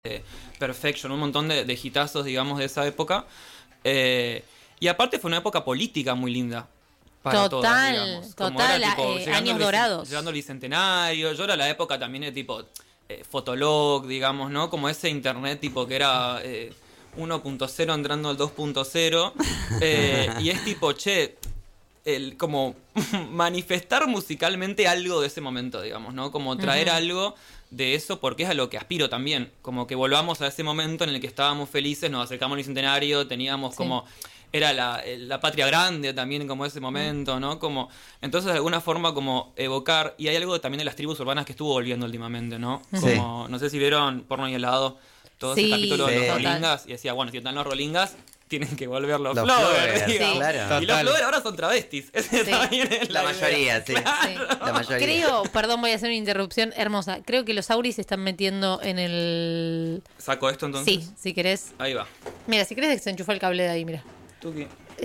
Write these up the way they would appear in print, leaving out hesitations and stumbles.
Perfection, un montón de hitazos, digamos, de esa época. Y aparte fue una época política muy linda. Para total, todos, digamos. total, años dorados. Llegando al Bicentenario, yo era la época también de tipo Fotolog, digamos, ¿no? Como ese internet tipo que era 1.0 entrando al 2.0. Y es tipo, como manifestar musicalmente algo de ese momento, digamos, ¿no? Como traer algo de eso, porque es a lo que aspiro también. Como que volvamos a ese momento en el que estábamos felices, nos acercamos al Bicentenario, teníamos como... Era la patria grande también como ese momento, ¿no? Como, entonces de alguna forma como evocar, y hay algo también de las tribus urbanas que estuvo volviendo últimamente, ¿no? Como, no sé si vieron Porno y Helado, todo ese capítulo de los Rolingas, y decía, bueno, si están los Rolingas, tienen que volver los Flowers, claro. Y los Flowers ahora son travestis. Ese también es la mayoría, sí. La mayoría. Creo, perdón, voy a hacer una interrupción hermosa. Creo que los Auris se están metiendo en el... ¿Saco esto entonces? Sí, si querés. Ahí va. Mira, si querés desenchufa el cable de ahí, mira. ¿Tú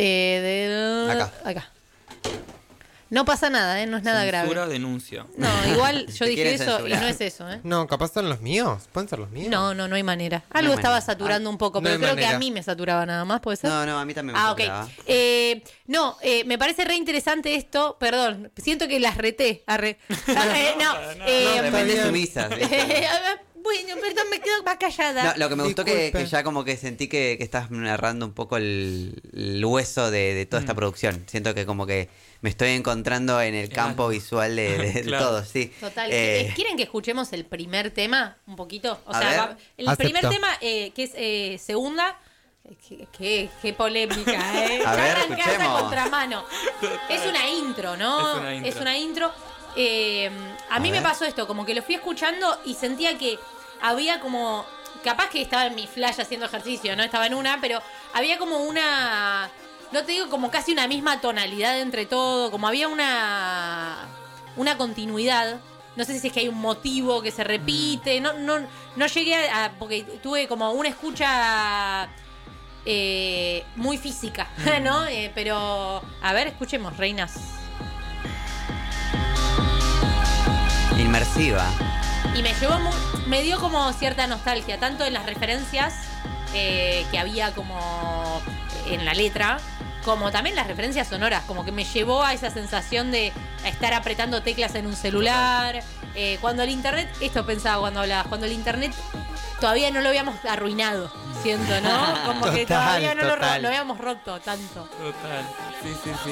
Acá. No pasa nada, no es nada grave. Censura, denuncia. No, igual yo dije eso censurar. y no es eso, No, capaz son los míos. ¿Pueden ser los míos? No hay manera. Algo hay estaba manera. saturando un poco, no pero hay creo manera. que a mí me saturaba nada más, ¿puede ser? No, a mí también me saturaba. Ok. Me parece re interesante esto. Perdón, siento que las reté. De repente sumisas. Bueno, perdón, me quedo más callada. No, lo que me gustó que Disculpe. ya como que sentí que estás narrando un poco el hueso de toda esta producción. Siento que como que me estoy encontrando en el campo visual de Claro. todo, sí. Total. ¿Quieren que escuchemos el primer tema un poquito? O A sea, ver. el Acepto. primer tema que es segunda. Qué polémica, ¿eh? A ver, arrancaste escuchemos. a contramano. Es una intro, ¿no? Es una intro. A mí A me ver. pasó esto, como que lo fui escuchando y sentía que había como... Capaz que estaba en mi flash haciendo ejercicio, no estaba en una, pero había como una... No te digo como casi una misma tonalidad entre todo, como había una continuidad. No sé si es que hay un motivo que se repite, no llegué a... Porque tuve como una escucha muy física, ¿no? Pero, a ver, escuchemos, reinas. Inmersiva. Y me dio como cierta nostalgia, tanto en las referencias que había como en la letra, como también las referencias sonoras, como que me llevó a esa sensación de estar apretando teclas en un celular. Cuando el internet, esto pensaba cuando hablabas, cuando el internet todavía no lo habíamos arruinado, siento, ¿no? Como que todavía no lo habíamos roto tanto. Total, sí.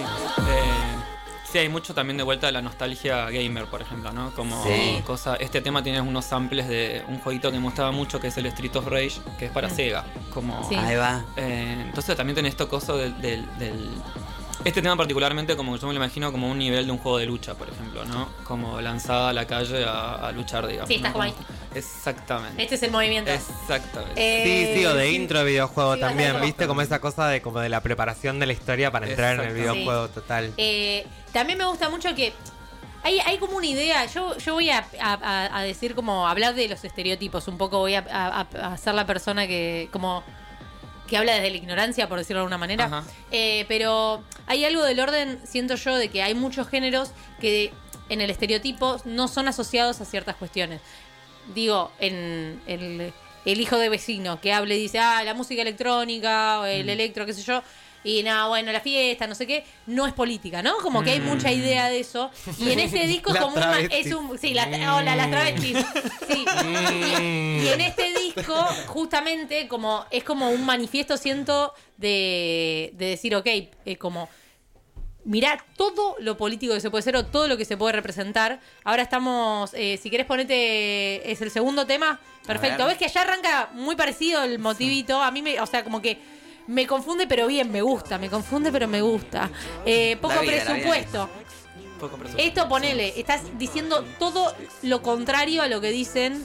Sí, hay mucho también de vuelta de la nostalgia gamer, por ejemplo, ¿no? Como cosa. Este tema tiene unos samples de un jueguito que me gustaba mucho, que es el Street of Rage, que es para Sega. Como, Sí. Ahí va. entonces también tenés esto coso del este tema particularmente, como yo me lo imagino como un nivel de un juego de lucha, por ejemplo, ¿no? Como lanzada a la calle a luchar, digamos. Sí, estás ¿no? como ahí. Exactamente. Este es el movimiento. Exactamente. Sí, o de intro de videojuego Sí, también, vas a ¿viste? Como esa cosa de como de la preparación de la historia para entrar en el Exacto. videojuego total. También me gusta mucho que hay como una idea. Yo voy a decir como hablar de los estereotipos. Un poco voy a ser la persona que habla desde la ignorancia, por decirlo de alguna manera. Ajá. Pero hay algo del orden, siento yo, de que hay muchos géneros que en el estereotipo no son asociados a ciertas cuestiones. Digo, en el hijo de vecino que hable y dice, la música electrónica, o el electro, qué sé yo. Y nada, bueno, la fiesta, no sé qué, no es política, ¿no? Como que hay mucha idea de eso. Y en ese disco es Las como travestis. hola, las travestis. Sí. Y en este disco, justamente, es como un manifiesto, siento, de decir, ok, como mirá todo lo político que se puede ser o todo lo que se puede representar. Ahora estamos, si querés ponete, es el segundo tema. Perfecto. ¿Ves que allá arranca muy parecido el motivito? A mí como que me confunde, pero bien, me gusta. Me confunde, pero me gusta. Poco presupuesto. Poco presupuesto. Esto ponele, estás diciendo todo lo contrario a lo que dicen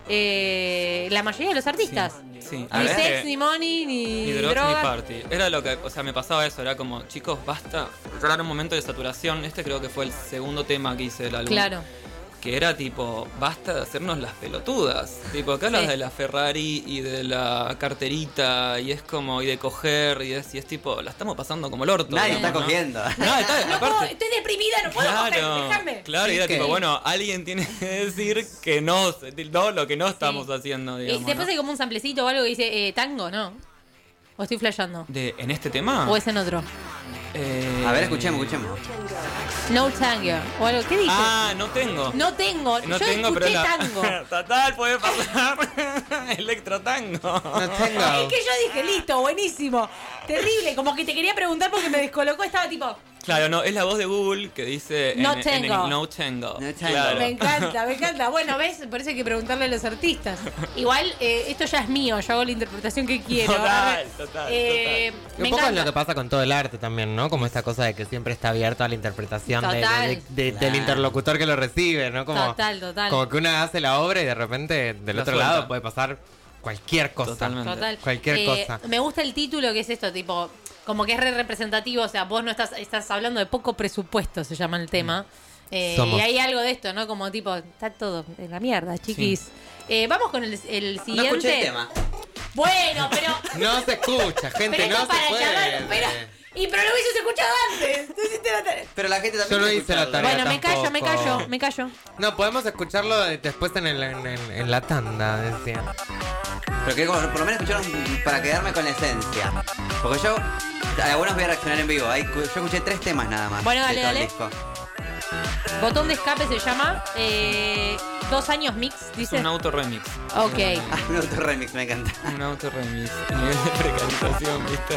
la mayoría de los artistas. Sí. Ni sex, ni money, ni drugs, drogas. ni party. Era lo que, me pasaba eso, era como, chicos, basta. Yo era un momento de saturación. Este creo que fue el segundo tema que hice del álbum. Claro. que era tipo, basta de hacernos las pelotudas. Tipo, acá hablas Sí. de la Ferrari y de la carterita y es como, y de coger, y es tipo, la estamos pasando como el orto. Nadie digamos, está ¿no? cogiendo. No, está, No, aparte, estoy deprimida, no puedo coger, déjame. claro, y era que- tipo, bueno, alguien tiene que decir que no lo que no estamos haciendo, digamos. Después ¿no? hay como un samplecito o algo que dice tango, ¿no? ¿O estoy flasheando? ¿En este tema? ¿O es en otro? A ver, escuchemos. No tango. O algo. ¿Qué dice? No tengo. No tengo. No Yo tengo, escuché pero tango. Total, puede pasar. Electrotango. No tengo. Es que yo dije, listo, buenísimo. Terrible. Como que te quería preguntar porque me descolocó. Estaba tipo, Claro, no, es la voz de Google que dice No en tango. No tango. No tango. Claro. me encanta, me encanta. Bueno, ¿ves? Por eso hay que preguntarle a los artistas. Igual, esto ya es mío. Yo hago la interpretación que quiero. Total. Me Y un poco es encanta. lo que pasa con todo el arte también, ¿no? Como esta cosa de que siempre está abierto a la interpretación Total. del interlocutor que lo recibe, ¿no? Como, Total. Como que una hace la obra y de repente del La otro suelta. lado puede pasar cualquier cosa. Totalmente. Total. Cualquier cosa. Me gusta el título que es esto, tipo, como que es re representativo, o sea, vos no estás hablando de poco presupuesto, se llama el tema. Somos. Y hay algo de esto, ¿no? Como tipo, está todo en la mierda, chiquis. Vamos con el siguiente. No escuché el tema. Bueno, pero. No se escucha, gente, pero no esto se para puede. llamar, pero lo hubieses escuchado antes. Tú hiciste la tarea. Pero la gente también Yo no quiere hice la escucharlo. tarea. Bueno, tampoco. me callo. No, podemos escucharlo después en la tanda, decía. Pero que por lo menos escucharon para quedarme con la esencia. Porque yo, a algunos voy a reaccionar en vivo. Yo escuché 3 temas nada más. Bueno, de dale, todo el dale. disco. Botón de escape se llama. 2 años mix, Es dice. un auto remix. Ok. Ah, un auto remix, me encanta. Un auto remix. El nivel de precarización, ¿viste?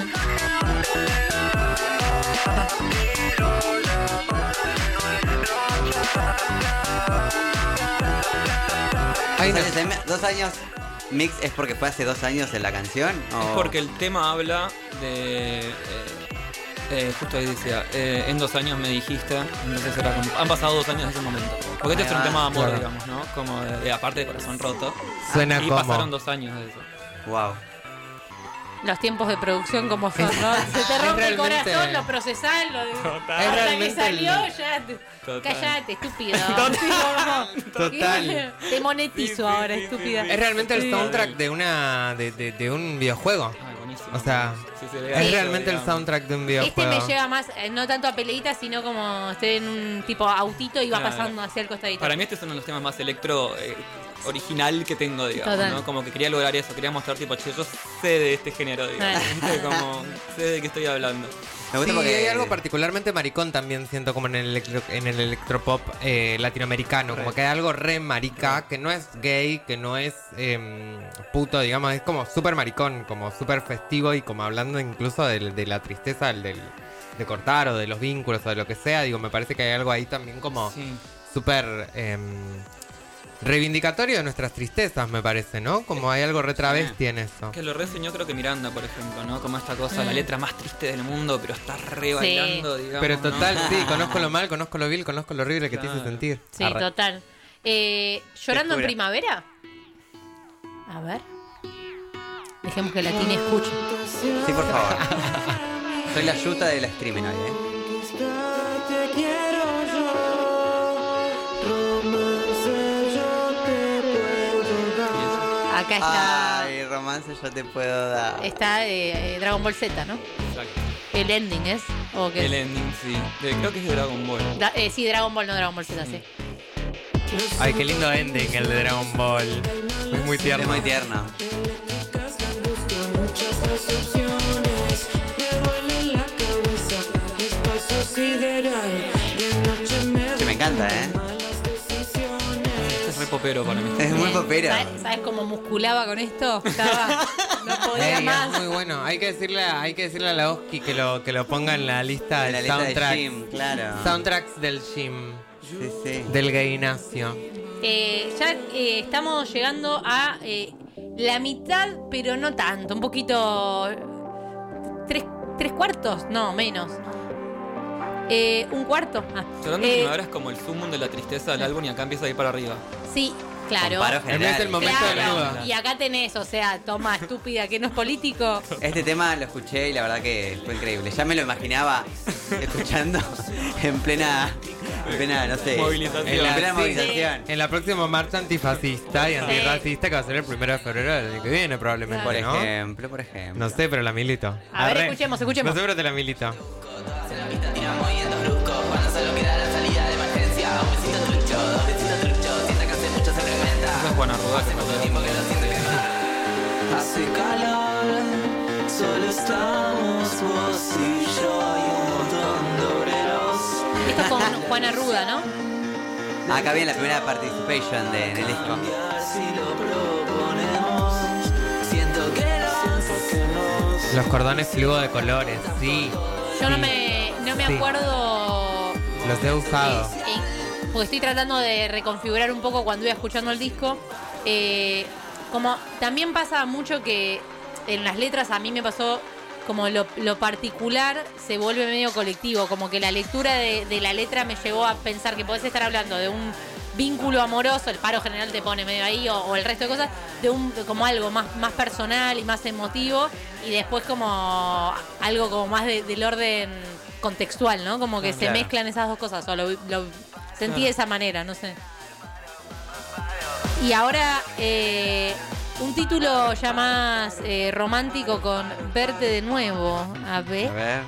Ay, no. 2 años mix es porque fue hace 2 años en la canción. Es porque el tema habla de. Justo ahí decía, en 2 años me dijiste, entonces era como, han pasado 2 años desde ese momento. Porque este Ahí es un va, tema de amor, claro. digamos, ¿no? Como de aparte de corazón roto. Suena Y como. pasaron 2 años de eso. Wow. Los tiempos de producción como son, ¿no? Se te rompe el realmente- corazón, lo procesás, Total. hasta que realmente salió, el- ya. Total. Callate, estúpido. Total. Te monetizo Sí, ahora, sí, estúpida. sí, Es realmente el Sí. soundtrack de un videojuego. Ay, buenísimo. O sea, Sí, se ve Es eso, realmente el digamos. soundtrack de un Este videojuego. me lleva más, no tanto a peleita, sino como estoy en un tipo autito y va Claro. pasando hacia el costadito. Para mí este es uno de los temas más electro original que tengo, digamos, Total. ¿no? Como que quería lograr eso, quería mostrar tipo, che, yo sé de este género, digamos. ¿Viste? Como sé de qué estoy hablando. Me gusta Sí, porque hay algo particularmente maricón también, siento, como en el electropop latinoamericano. Como que hay algo re marica, que no es gay, que no es puto, digamos. Es como súper maricón, como súper festivo y como hablando incluso de la tristeza de cortar o de los vínculos o de lo que sea. Digo, me parece que hay algo ahí también como Sí. súper reivindicatorio de nuestras tristezas, me parece, ¿no? Como hay algo re travesti en eso. Que lo reseñó creo que Miranda, por ejemplo, ¿no? Como esta cosa, la letra más triste del mundo, pero está re bailando, digamos. Pero ¿no? total, sí, conozco lo mal, conozco lo vil, conozco lo horrible que te hice Claro. sentir. Sí, Arre. total. ¿Llorando en Descubra. primavera? A ver. Dejemos que la Tini escuche. Sí, por favor. Soy la yuta del streaming hoy, ¿eh? Acá está. Ay, romance yo te puedo dar. Está Dragon Ball Z, ¿no? Exacto. El ending es. ¿O qué El es? ending, sí. Creo que es de Dragon Ball. Sí, Dragon Ball, no Dragon Ball Z, sí. Ay, qué lindo ending el de Dragon Ball. Es muy Es tierno. muy tierno. Sí, me encanta, ¿eh? Este es re popero para mí. Es muy popero. ¿Sabes cómo musculaba con esto? Estaba. No podía Ey, más. es muy bueno. Hay que decirle a la Oski que lo ponga en la lista En la del lista de soundtrack. gym, claro. Soundtracks del gym. Sí, sí. Del gaynacio. Ya estamos llegando a la mitad, pero no tanto. Un poquito. ¿Tres cuartos? No, menos. Un cuarto. Llorando en primavera es como el zoom de la tristeza del álbum y acá empieza a ir para arriba. Sí, claro. Comparo En vez del general. momento del Claro. nudo. Y acá tenés, o sea, toma, estúpida, que no es político. Este tema lo escuché y la verdad que fue increíble. Ya me lo imaginaba escuchando en plena Pena, no sé. Movilización. En la plena Sí. movilización. En la próxima marcha antifascista y antirracista que va a ser el 1 de febrero del año que viene, probablemente, Por ¿no? ejemplo. No sé, pero la milito. A ver, Arre. escuchemos. No sé, pero te la milito. Esa es Juana Ruda que Hace calor, solo estamos vos y yo y un montón de obreros. Esto con Juana Ruda, ¿no? Acá viene la primera participation en el disco. Si lo proponemos, siento que nos Los cordones fluo de colores, sí. Yo no Sí. me Sí. acuerdo. Los he usado. Porque estoy tratando de reconfigurar un poco cuando iba escuchando el disco. Como también pasa mucho que en las letras a mí me pasó como lo particular se vuelve medio colectivo, como que la lectura de la letra me llevó a pensar que podés estar hablando de un vínculo amoroso, el paro general te pone medio ahí, o el resto de cosas, como algo más personal y más emotivo, y después como algo como más del orden contextual, ¿no? Como que se claro. mezclan esas dos cosas, o lo sentí de esa manera, no sé. Y ahora un título ya más romántico con Verte de nuevo. A ver. A ver.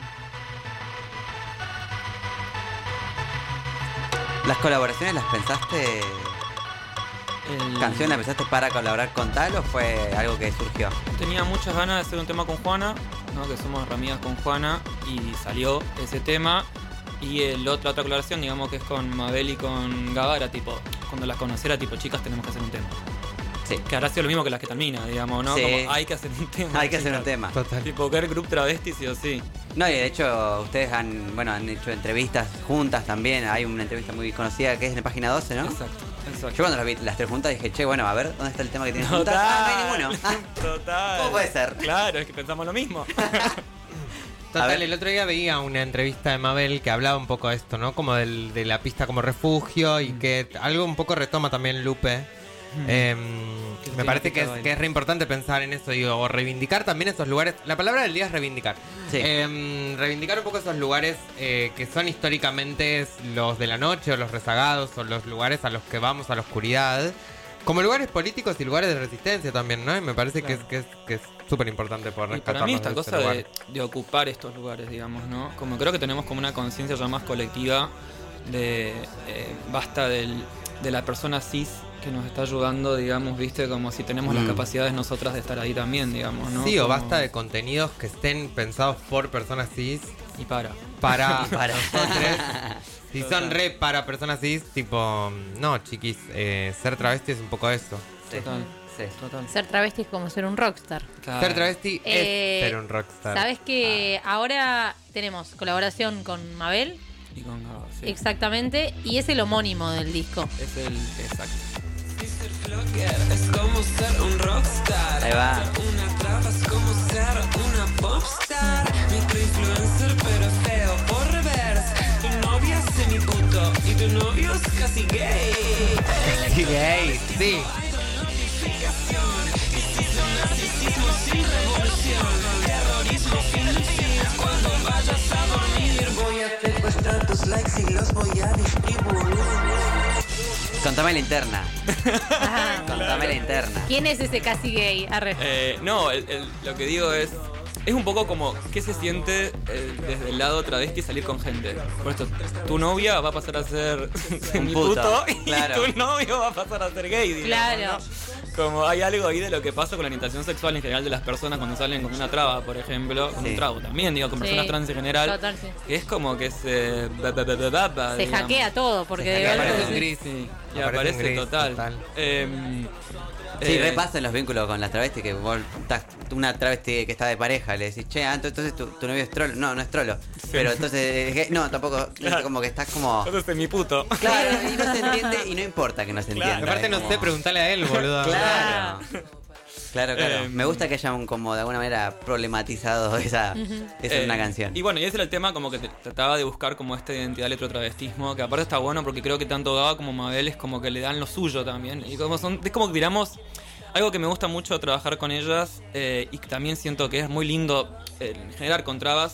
¿Las colaboraciones las pensaste? ¿Canción la pensaste para colaborar con tal o fue algo que surgió? Tenía muchas ganas de hacer un tema con Juana, ¿no? Que somos amigas con Juana, y salió ese tema. Y la otra colaboración, digamos que es con Mabel y con Gaba, era tipo, cuando las conociera, tipo, chicas, tenemos que hacer un tema. Sí. Que habrá sido lo mismo que las que termina, digamos, ¿no? Sí. Como hay que hacer un tema. Hay que hacer un chicas. tema. Total. Tipo, girl group travesti, sí o sí. No, y de hecho ustedes han hecho entrevistas juntas también. Hay una entrevista muy conocida que es en la página 12, ¿no? Exacto, exacto. Yo cuando las vi las tres juntas dije, che, bueno, a ver, ¿dónde está el tema que tienen juntas? Total. Ah, no hay ninguno. Ah, Total. ¿cómo puede ser? Claro, es que pensamos lo mismo. A Total, ver. el otro día veía una entrevista de Mabel que hablaba un poco de esto, ¿no? Como de la pista como refugio y que algo un poco retoma también Lupe. Me parece que es re importante pensar en eso, digo, o reivindicar también esos lugares. La palabra del día es reivindicar. Sí. Reivindicar un poco esos lugares que son históricamente los de la noche o los rezagados o los lugares a los que vamos a la oscuridad. Como lugares políticos y lugares de resistencia también, ¿no? Y me parece Claro. que es súper importante por Y rescatarnos para mí esta de ese cosa lugar. de ocupar estos lugares, digamos, ¿no? Como creo que tenemos como una conciencia ya más colectiva de basta de la persona cis que nos está ayudando, digamos, viste, como si tenemos las capacidades nosotras de estar ahí también, digamos, ¿no? Sí, o Como- basta de contenidos que estén pensados por personas cis Y para. para Para. nosotros. Si Total. son re para personas cis, tipo, no, chiquis, ser travesti es un poco eso. Sí. Total. Sí. Total. Ser travesti es como ser un rockstar. Claro. Ser travesti es ser un rockstar. ¿Sabes que ahora tenemos colaboración con Mabel? Y con Gaba, sí. Exactamente. Y es el homónimo del disco. Es el exacto. Es como ser un rockstar. Ahí va. Una traba es como ser una popstar. Microinfluencer pero feo por reverse. Tu novia es semiputo y tu novio es casi gay. Sí, gay, sí. Voy a secuestrar tus likes y los voy a distribuir. Contame la interna. Ajá. Contame la interna. ¿Quién es ese casi gay? Arre. No, lo que digo es un poco como qué se siente desde el lado travesti salir con gente. Por esto, tu novia va a pasar a ser mi puto, puto y claro. tu novio va a pasar a ser gay, digamos, Claro. ¿no? Como hay algo ahí de lo que pasa con la orientación sexual en general de las personas cuando salen con una traba, por ejemplo, con Sí. un trago también, digo, con Sí. personas trans en general. Total, sí. Que es como que se Se hackea todo porque de hackea, golpe- aparece un un gris, sí. Y Aparece un aparece gris, total. total. Sí, repasa en los vínculos con las travestis, que vos estás una travesti que está de pareja, le decís, che, entonces tu novio es trolo. No, no es trolo. Pero entonces, es gay. No, tampoco. Claro. Como que estás como. Entonces es mi puto. Claro, y no se entiende, y no importa que no se Claro. entienda. Aparte es no como- sé, preguntale a él, boludo. Claro. Claro, claro. Eh, Me gusta que hayan como de alguna manera problematizado esa en una canción. Y bueno, y ese era el tema, como que trataba de buscar como esta identidad electrotravestismo, que aparte está bueno porque creo que tanto Gaba como Mabel es como que le dan lo suyo también. Y como es como que tiramos algo que me gusta mucho trabajar con ellas y que también siento que es muy lindo generar con trabas.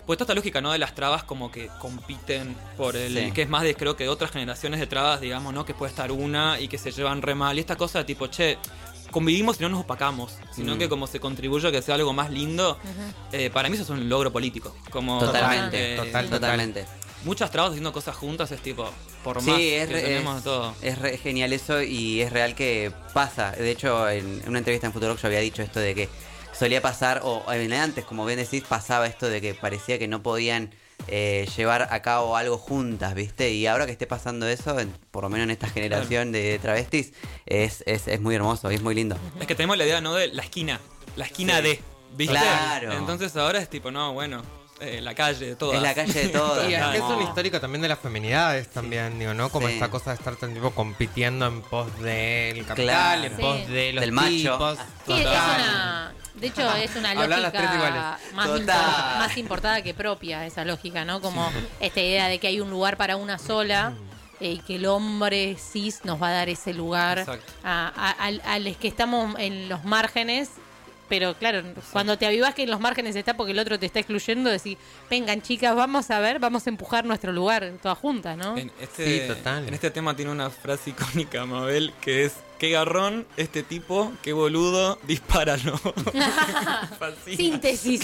Pues toda esta lógica, ¿no? De las trabas como que compiten por el... Sí. Que es más de, creo que de otras generaciones de trabas, digamos, ¿no? Que puede estar una y que se llevan re mal. Y esta cosa tipo, che, convivimos y no nos opacamos. Sino que como se contribuye a que sea algo más lindo, para mí eso es un logro político. Como, Totalmente, totalmente. Muchas trabas haciendo cosas juntas es tipo, por más Sí, que tenemos todo. es re genial eso y es real que pasa. De hecho, en una entrevista en Futurock yo había dicho esto de que solía pasar, o antes, como bien decís, pasaba esto de que parecía que no podían llevar a cabo algo juntas, ¿viste? Y ahora que esté pasando eso, por lo menos en esta generación de travestis, es muy hermoso y es muy lindo. Es que tenemos la idea, ¿no? De la esquina de, ¿viste? Claro. Entonces ahora es tipo, no, bueno, la calle de todas. Es la calle de todas. Y es que es como- un histórico también de las feminidades también, digo, ¿no? Como Sí. esta cosa de estar tan tipo compitiendo en pos del capital, Claro. en Sí. pos de los Del macho. tipos. Sí, es Total. una... De hecho, es una Hablan las tres lógica iguales. más, Total. más importada que propia, esa lógica, ¿no? Como esta idea de que hay un lugar para una sola y que el hombre cis nos va a dar ese lugar Exacto. a los que estamos en los márgenes. Pero claro, cuando te avivas que en los márgenes está porque el otro te está excluyendo, decís, vengan chicas, vamos a empujar nuestro lugar todas juntas, ¿no? En Sí, total. En este tema tiene una frase icónica, Mabel, que es: qué garrón este tipo, qué boludo, dispáralo. Fascina. Síntesis.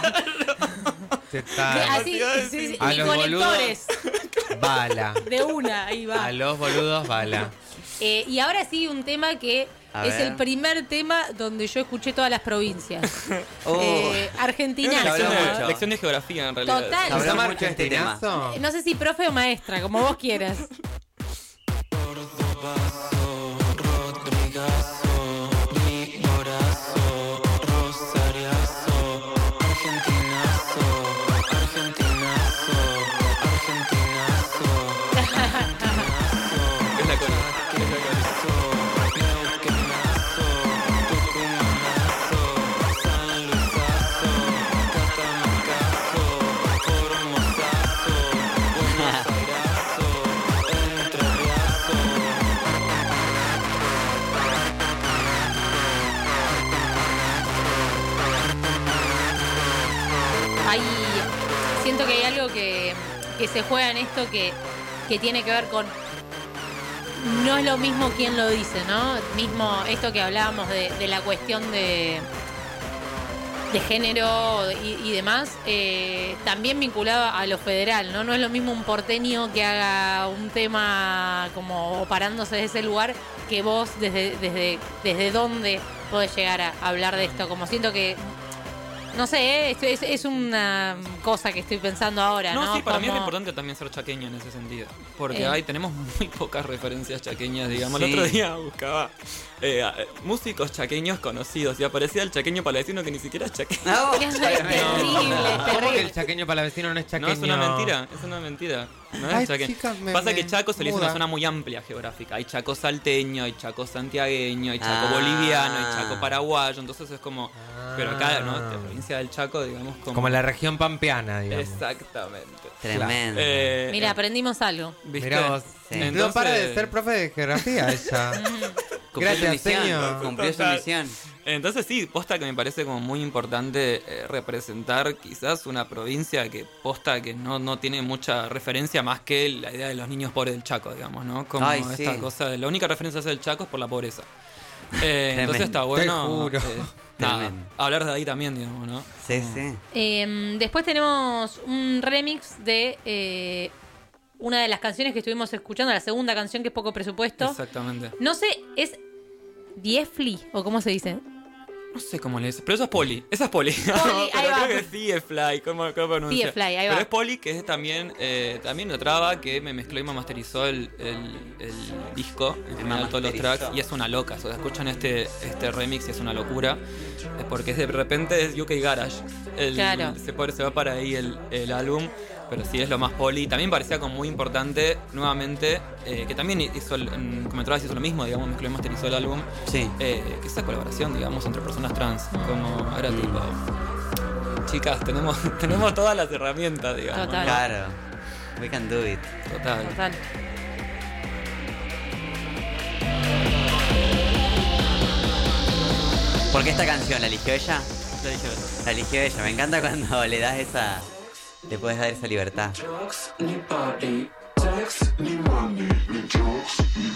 Total. Así, sí, sí, A y los conectores. Bala. De una, ahí va. A los boludos, bala. Y ahora sí, un tema que A es ver. el primer tema donde yo escuché todas las provincias. Oh. Argentina. Se habló ¿no? mucho. Lección de geografía, en realidad. Total. Se habló ¿Llama mucho de este tema. argentinazo? No sé si profe o maestra, como vos quieras. Cordobazo, Rodrigazo, Viborazo, Rosariazo, Argentinazo, Argentinazo, Argentinazo, Es la cola. Neuquenazo, Tucumanazo, San Luisazo, Catamarcazo, Formosazo, Buenos Airazo, Entrerriazo. Hay, siento que hay algo que se juega en esto que tiene que ver con... No es lo mismo quien lo dice, ¿no? Mismo esto que hablábamos de la cuestión de género y demás, también vinculado a lo federal, ¿no? No es lo mismo un porteño que haga un tema como parándose de ese lugar que vos desde dónde podés llegar a hablar de esto. Como siento que, no sé, es una cosa que estoy pensando ahora, ¿no? No, sí, para mí es Como- importante también ser chaqueño en ese sentido. Porque Eh. tenemos muy pocas referencias chaqueñas, digamos. Sí. El otro día buscaba músicos chaqueños conocidos y aparecía el chaqueño palavecino que ni siquiera es chaqueño. No, Es terrible, ¿Cómo que terrible. el chaqueño palavecino no es No, chaqueño? es una mentira, es una mentira. No es Ay, chaqueño. chica, Pasa que Chaco se le hizo muda. una zona muy amplia geográfica. Hay Chaco salteño, hay Chaco santiagueño, hay Chaco Ah. boliviano, hay Chaco paraguayo. Entonces es como... Pero acá, ¿no? Ah. La provincia del Chaco, digamos, Como la región pampeana, digamos. Exactamente. Tremendo. Mira, aprendimos algo. ¿viste? Mirá vos. Sí. No para de ser profe de geografía ella. Cumplió su Gracias, misión. señor. Cumplió su Total. misión. Entonces sí, posta que me parece como muy importante representar quizás una provincia que posta que no tiene mucha referencia más que la idea de los niños pobres del Chaco, digamos, ¿no? Como Ay, esta sí. cosa de la única referencia del Chaco es por la pobreza. Tremendo. Entonces está bueno juro. nada, Tremendo. hablar de ahí también, digamos, ¿no? Sí, sí. Después tenemos un remix de una de las canciones que estuvimos escuchando, la segunda canción que es Poco Presupuesto. Exactamente. No sé, ¿es Diefli o cómo se dice? No sé cómo le dice, pero eso es Poli. Esa es Poli. Poli, ahí pero va. creo que es Thiefly, ¿cómo pronuncia? Thiefly, ahí va. Pero es Poli, que es también una traba que me mezcló y me masterizó el disco, en general todos los masterizó. tracks, y es una loca. O sea, escuchan este remix y es una locura. Porque de repente es UK Garage. Claro. Se va para ahí el álbum. Pero sí es lo más Poli. También parecía como muy importante, nuevamente, que también hizo, en Cometrabas hizo lo mismo, digamos, mezcló y masterizó el álbum. Sí. Que esa colaboración, digamos, entre personas trans. Como era tipo. Chicas, tenemos todas las herramientas, digamos. Total. Claro. We can do it. Total. Total. ¿Por qué esta canción la eligió ella? Ya dije eso. La eligió ella. Me encanta cuando le das te puedes dar esa libertad. Drugs ni party, sex ni money, ni drugs ni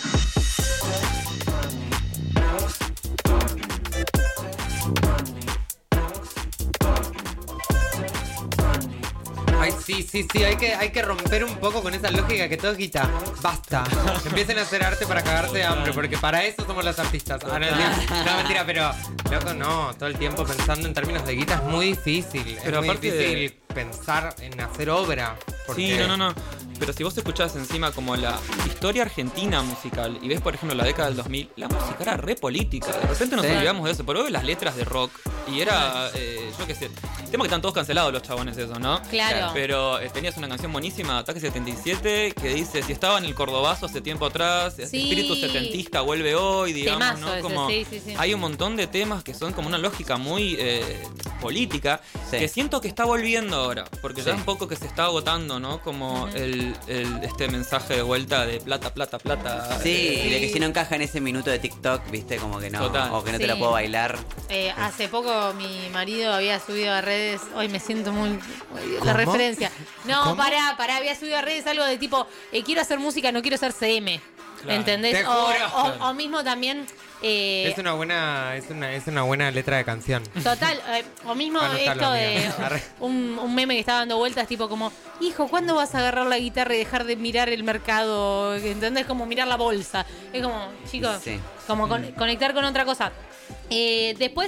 Ay, sí, hay que romper un poco con esa lógica que todo quita. Basta. Empiecen a hacer arte para cagarse de hambre, porque para eso somos los artistas. Ah, no, mentira, pero loco, no. Todo el tiempo pensando en términos de guita es muy difícil. Pero es muy aparte difícil pensar en hacer obra. Porque... Sí, no. Pero si vos escuchás encima como la historia argentina musical y ves, por ejemplo, la década del 2000, la música era re política. De repente nos olvidamos de eso. Pero ves las letras de rock y era, yo qué sé, tema que están todos cancelados los chabones eso, ¿no? Claro. Pero tenías una canción buenísima, Ataque 77, que dice, si estaba en el Cordobazo hace tiempo atrás, ese Sí. espíritu setentista vuelve hoy, digamos, Temazo ¿no? ese, Como sí. hay un montón de temas que son como una lógica muy política, Sí. que siento que está volviendo ahora, porque ya Sí. un poco que se está agotando, ¿no? Como este mensaje de vuelta de plata. Sí, y de que si no encaja en ese minuto de TikTok, viste, como que no, Total. o que no te Sí. la puedo bailar. Hace poco mi marido había subido a redes, hoy me siento muy... la ¿Cómo? referencia. No, ¿Cómo? pará, había subido a redes algo de tipo, quiero hacer música, no quiero ser CM. Claro. ¿Entendés? Te juro. O mismo también... Es una buena letra de canción. Total, o mismo Ah, no está esto lo de mío. Arre. un meme que estaba dando vueltas, tipo como, hijo, ¿cuándo vas a agarrar la guitarra y dejar de mirar el mercado? ¿Entendés? Como mirar la bolsa. Es como, chicos, Sí. como conectar con otra cosa. Después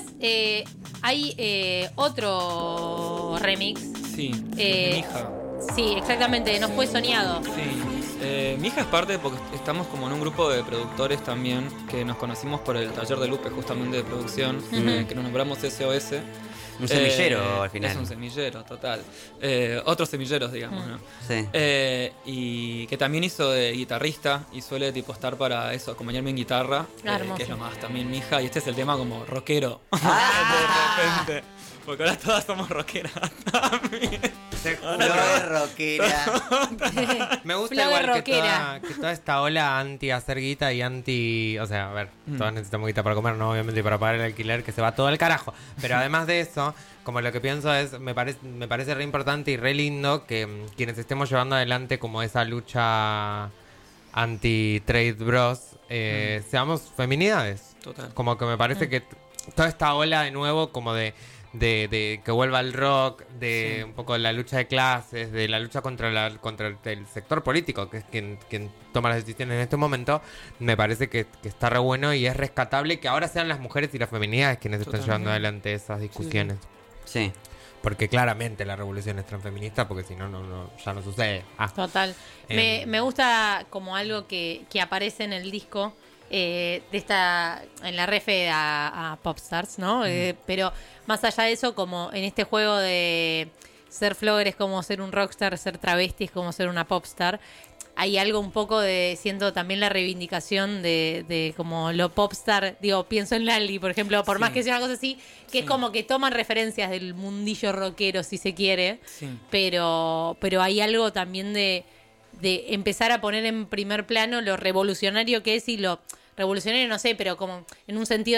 hay otro remix. Sí, Eh, mi hija. Sí, exactamente, nos fue soñado. Sí. Mi hija es parte porque estamos como en un grupo de productores también que nos conocimos por el taller de Lupe justamente de producción, que nos nombramos SOS. Un semillero al final. Es un semillero, total. Otros semilleros, digamos, ¿no? Sí. Y que también hizo de guitarrista y suele tipo estar para eso, acompañarme en guitarra, Hermoso. que es lo más también mi hija, y este es el tema como rockero. Ah. De repente. Porque ahora todas somos rockeras también. Flor rockera. Me gusta Flow igual rockera. que toda esta ola anti hacer guita y anti... O sea, a ver, todos necesitamos guita para comer, ¿no? Obviamente, y para pagar el alquiler, que se va todo al carajo. Pero además de eso, como lo que pienso es, me parece re importante y re lindo que quienes estemos llevando adelante como esa lucha anti-trade bros, seamos feminidades. Total. Como que me parece que toda esta ola de nuevo, como de que vuelva el rock, de un poco la lucha de clases, de la lucha contra el sector político, que es quien toma las decisiones en este momento, me parece que está re bueno y es rescatable que ahora sean las mujeres y las feminidades quienes están Totalmente. llevando adelante esas discusiones. Sí. Porque claramente la revolución es transfeminista, porque si no, ya no sucede. Ah. Total. Me gusta como algo que aparece en el disco, de esta, en la refe a Popstars, ¿no? Pero más allá de eso, como en este juego de ser flogger es como ser un rockstar, ser travesti es como ser una popstar, hay algo un poco de, siento también la reivindicación de como lo popstar, digo, pienso en Lali, por ejemplo, por más que sea una cosa así, que es como que toman referencias del mundillo rockero, si se quiere, Sí. pero hay algo también de empezar a poner en primer plano lo revolucionario que es, y lo revolucionario no sé, pero como en un sentido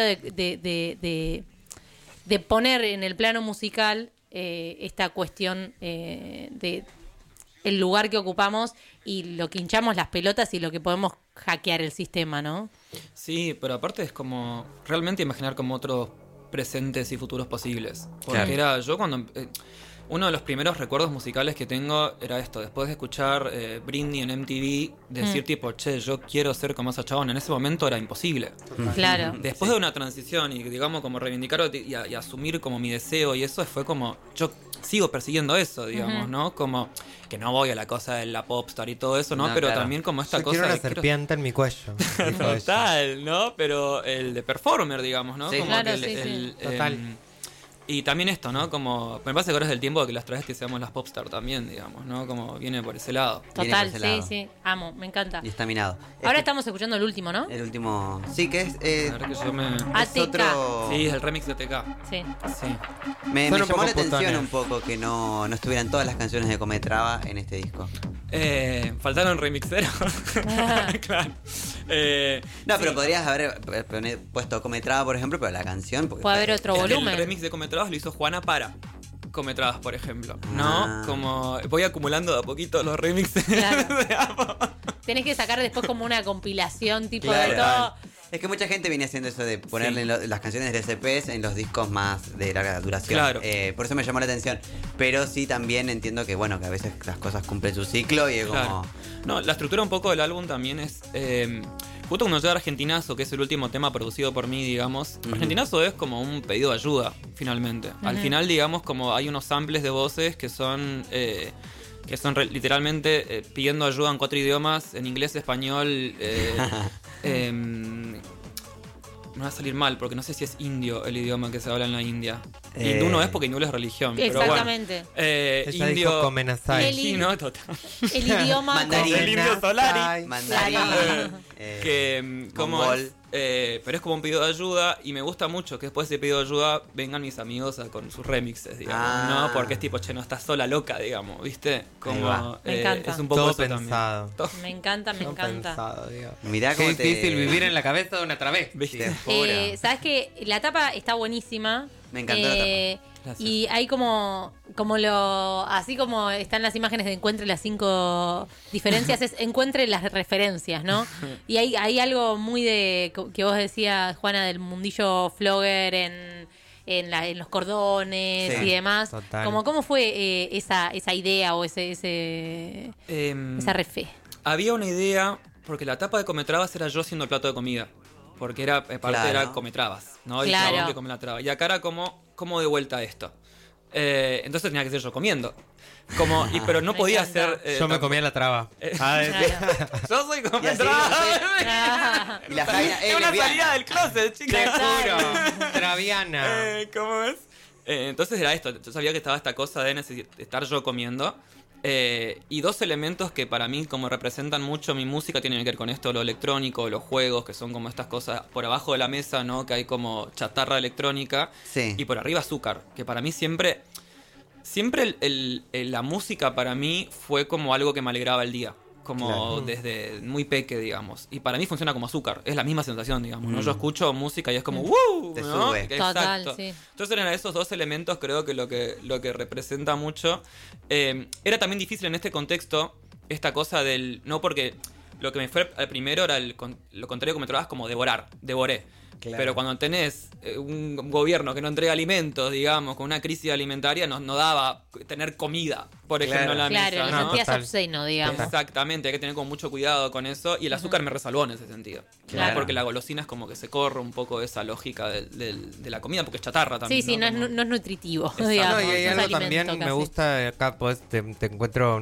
de poner en el plano musical esta cuestión de el lugar que ocupamos y lo que hinchamos las pelotas y lo que podemos hackear el sistema, ¿no? Sí, pero aparte es como realmente imaginar como otros presentes y futuros posibles. Porque Claro. era yo cuando... uno de los primeros recuerdos musicales que tengo era esto, después de escuchar Britney en MTV, decir tipo, che, yo quiero ser como esa chabona. En ese momento era imposible. Claro. Después de una transición y digamos como reivindicar y asumir como mi deseo y eso fue como, yo sigo persiguiendo eso, digamos, ¿no? Como que no voy a la cosa de la popstar y todo eso, ¿no? No, Pero claro. también como esta Yo cosa quiero una de quiero- serpiente en mi cuello. dijo ella. Total, ¿no? Pero el de performer, digamos, ¿no? Sí. Como Claro, que sí, sí. Total. Y también esto, ¿no? Como me parece que ahora es el tiempo de que las travestis seamos las popstar también, digamos, ¿no? Como viene por ese lado. Total, Viene por sí, ese lado. sí. Amo, me encanta. Y está minado. Ahora estamos escuchando el último, ¿no? El último. Sí, que es. A ver que yo me... es ATK. otro. Sí, es el remix de TK. Sí. Sí. Me Son un llamó poco la atención putones. un poco que no estuvieran todas las canciones de Cometraba en este disco. Faltaron remixeros. Claro. No, pero sí. podrías haber puesto Cometraba, por ejemplo, pero la canción. Porque Puede haber otro Es que volumen. el remix de Cometrados lo hizo Juana Para Cometradas, por ejemplo, ¿no? Como voy acumulando de a poquito los remixes. Claro. de a poco. Tenés que sacar después como una compilación tipo Claro. de todo. Es que mucha gente viene haciendo eso de ponerle las canciones de LCPs en los discos más de larga duración. Claro. Por eso me llamó la atención. Pero sí también entiendo que, bueno, que a veces las cosas cumplen su ciclo y es Claro. como... No, la estructura un poco del álbum también es... justo cuando llega Argentinazo, que es el último tema producido por mí, digamos, Argentinazo es como un pedido de ayuda, finalmente. Al final, digamos, como hay unos samples de voces que son... literalmente pidiendo ayuda en 4 idiomas, en inglés, español... me va a salir mal, porque no sé si es indio el idioma que se habla en la India. Hindú no es porque hindú es religión. Exactamente. Pero bueno, Ella indio... dijo Comenazai. Sí, ¿no? Total. El idioma. Mandarín. El indio Solari. Mandarín. ¿Cómo mongol. es? Pero es como un pedido de ayuda y me gusta mucho que después de ese pedido de ayuda vengan mis amigos con sus remixes, digamos, ¿no? Porque es tipo, che, no estás sola loca, digamos, ¿viste? Como va. Me encanta. es un poco Todo eso también. pensado. Me encanta, me Todo encanta. pensado, Dios. Mirá Qué cómo te... difícil vivir en la cabeza de una travesti. ¿Viste? Te juro. ¿Sabes qué? La tapa está buenísima. Me encantó la tapa. Gracias. Y hay así como están las imágenes de encuentre las 5 diferencias, es encuentre las referencias, ¿no? Y hay algo muy que vos decías, Juana, del mundillo flogger en los cordones Sí, y demás. total. ¿Cómo fue esa idea o esa refe? Había una idea, porque la tapa de Cometrabas era yo haciendo el plato de comida. Porque era parte Claro. era Cometrabas, ¿no? El Claro. chabón que come la traba. Y acá era como de vuelta esto. Entonces tenía que ser yo comiendo. Pero no Me podía encanta. ser... Yo me comía la traba. Claro. Yo soy Y así, Cometrabas. Ah, Y la Jaina Es una lesbiana. salida del closet, Te chicas. juro. Traviana. ¿Cómo es? Entonces era esto. Yo sabía que estaba esta cosa de estar yo comiendo. Y 2 elementos que para mí como representan mucho mi música tienen que ver con esto, lo electrónico, los juegos, que son como estas cosas por abajo de la mesa, ¿no? Que hay como chatarra electrónica. Sí. Y por arriba azúcar, que para mí siempre la música para mí fue como algo que me alegraba el día. Como Claro. desde muy peque, digamos. Y para mí funciona como azúcar. Es la misma sensación, digamos, ¿no? Yo escucho música y es como ¡wow! Te ¿no? sube. Total, Exacto. sí. Entonces eran esos 2 elementos, creo que lo que representa mucho. Era también difícil en este contexto esta cosa del... No, porque lo que me fue al primero era lo contrario que me trabas como devoré. Claro. Pero cuando tenés un gobierno que no entrega alimentos, digamos, con una crisis alimentaria, no daba tener comida, por ejemplo, en la Claro, mesa, lo ¿no? sentías Total. obsceno, digamos. Exactamente, hay que tener con mucho cuidado con eso. Y el azúcar me resalvó en ese sentido. Claro. Porque la golosina es como que se corre un poco de esa lógica de la comida, porque es chatarra también. Sí, no, Como- no es nutritivo, Exacto. digamos. No, y hay no es algo alimento también, me casi. gusta acá, pues te encuentro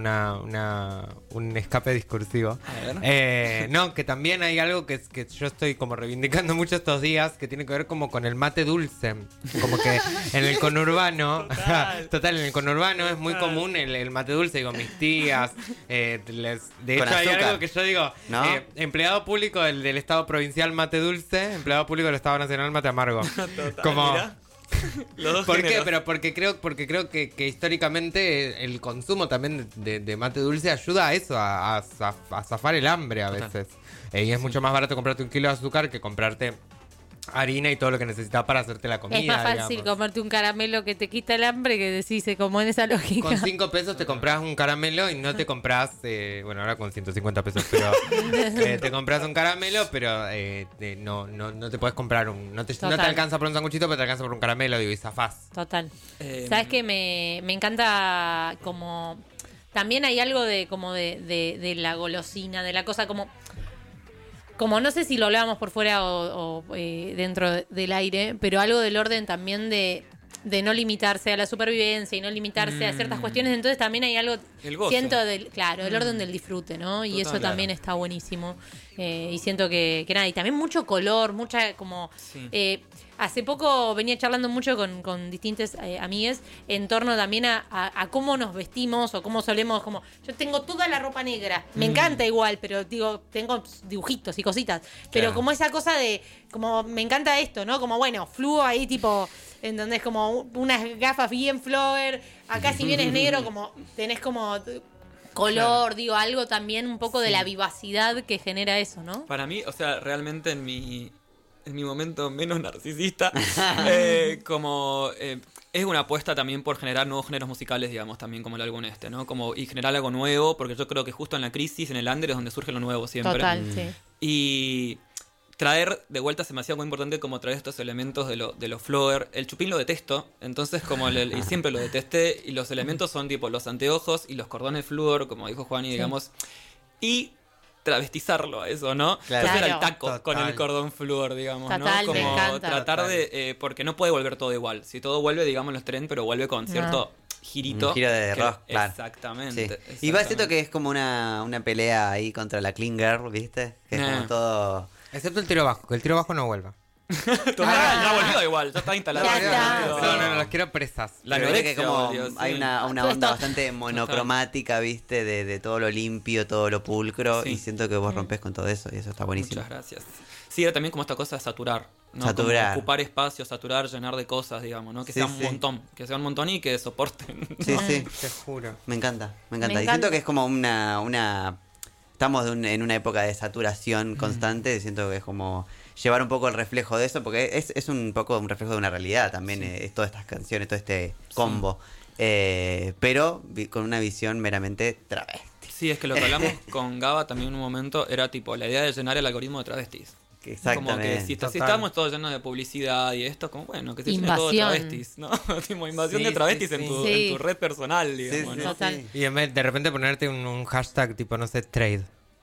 un escape discursivo. A ver. No, que también hay algo que yo estoy como reivindicando mucho estos días, que tiene que ver como con el mate dulce. Como que en el conurbano, total, en el conurbano es muy común el mate dulce, digo, mis tías, de Con hecho hay azúcar. algo que yo digo, ¿No? empleado público del Estado provincial mate dulce, empleado público del Estado nacional mate amargo. Como... Mirá. Los dos ¿Por qué? géneros. Pero porque creo que históricamente el consumo también de mate dulce ayuda a eso, a zafar el hambre a veces. Y es mucho más barato comprarte 1 kilo de azúcar que comprarte harina y todo lo que necesitas para hacerte la comida. Es más fácil digamos. comerte un caramelo que te quita el hambre que decís, como en esa lógica. Con 5 pesos te compras un caramelo y no te compras, bueno, ahora con 150 pesos, pero te compras un caramelo, pero no te puedes comprar no te Total. alcanza por un sanguchito, pero te alcanza por un caramelo, digo, y zafás. Total. Eh, ¿Sabes qué? Me encanta como... También hay algo de la golosina, de la cosa como no sé si lo hablábamos por fuera o dentro del aire, pero algo del orden también de no limitarse a la supervivencia y no limitarse a ciertas cuestiones. Entonces también hay algo, El goce. siento, el orden del disfrute, ¿no? Y Total. eso también está buenísimo. Y siento que nada, y también mucho color, mucha como... Sí. Hace poco venía charlando mucho con distintas amigues en torno también a cómo nos vestimos o cómo solemos, como yo tengo toda la ropa negra, me encanta igual, pero digo, tengo dibujitos y cositas, pero Claro. como esa cosa de, como me encanta esto, ¿no? Como bueno, fluo ahí tipo, en donde es como unas gafas bien flogger, acá si bien es negro, como tenés como color, digo, algo también un poco de la vivacidad que genera eso, ¿no? Para mí, o sea, realmente en en mi momento menos narcisista, es una apuesta también por generar nuevos géneros musicales, digamos, también como el álbum este, ¿no? Y generar algo nuevo, porque yo creo que justo en la crisis, en el under, es donde surge lo nuevo siempre. Total, sí. Y traer de vuelta se me hacía muy importante como traer estos elementos de los flower. El chupín lo detesto, entonces y siempre lo detesté, y los elementos son tipo los anteojos y los cordones flúor, como dijo Juani, digamos, y travestizarlo a eso, ¿no? Claro. Entonces era el Claro. taco Total. con el cordón flúor, digamos, Total, ¿no? me Como encanta. tratar de... porque no puede volver todo igual. Si todo vuelve, digamos, los tren, pero vuelve con cierto girito. Un giro de que- rock, claro. Exactamente. Sí. Y va, siento que es como una pelea ahí contra la Clean Girl, ¿viste? Que es como Nah. todo... Excepto el tiro bajo, que el tiro bajo no vuelva. Total, ya volvió igual, ya está instalado. Ya está. No, los quiero presas. La Pero viste que anorexia como volvió, sí. hay una Todo onda esto- bastante monocromática, ¿viste? De todo lo limpio, todo lo pulcro. Sí. Y siento que vos rompes con todo eso y eso está buenísimo. Muchas gracias. Sí, era también como esta cosa de saturar, ¿no? Saturar. Como ocupar espacio, saturar, llenar de cosas, digamos, ¿no? Que Sí, sea un sí. montón, que sea un montón y que soporten. Sí, sí. Te juro. Me encanta, me encanta. Me Y encanta. siento que es como una... Estamos en una época de saturación constante. Siento que es como llevar un poco el reflejo de eso, porque es un poco un reflejo de una realidad también, es todas estas canciones, todo este combo. Pero con una visión meramente travesti. Sí, es que lo que hablamos con Gaba también en un momento era tipo la idea de llenar el algoritmo de travestis. Como que si Total. estamos todos llenos de publicidad y esto, como bueno, que se llene todo de Invasión. travestis, ¿no? Tipo, invasión Sí, de travestis sí, en, sí. tu, Sí. en tu red personal, digamos, Sí, ¿no? Total. Y en vez de repente ponerte un hashtag tipo, no sé, trade.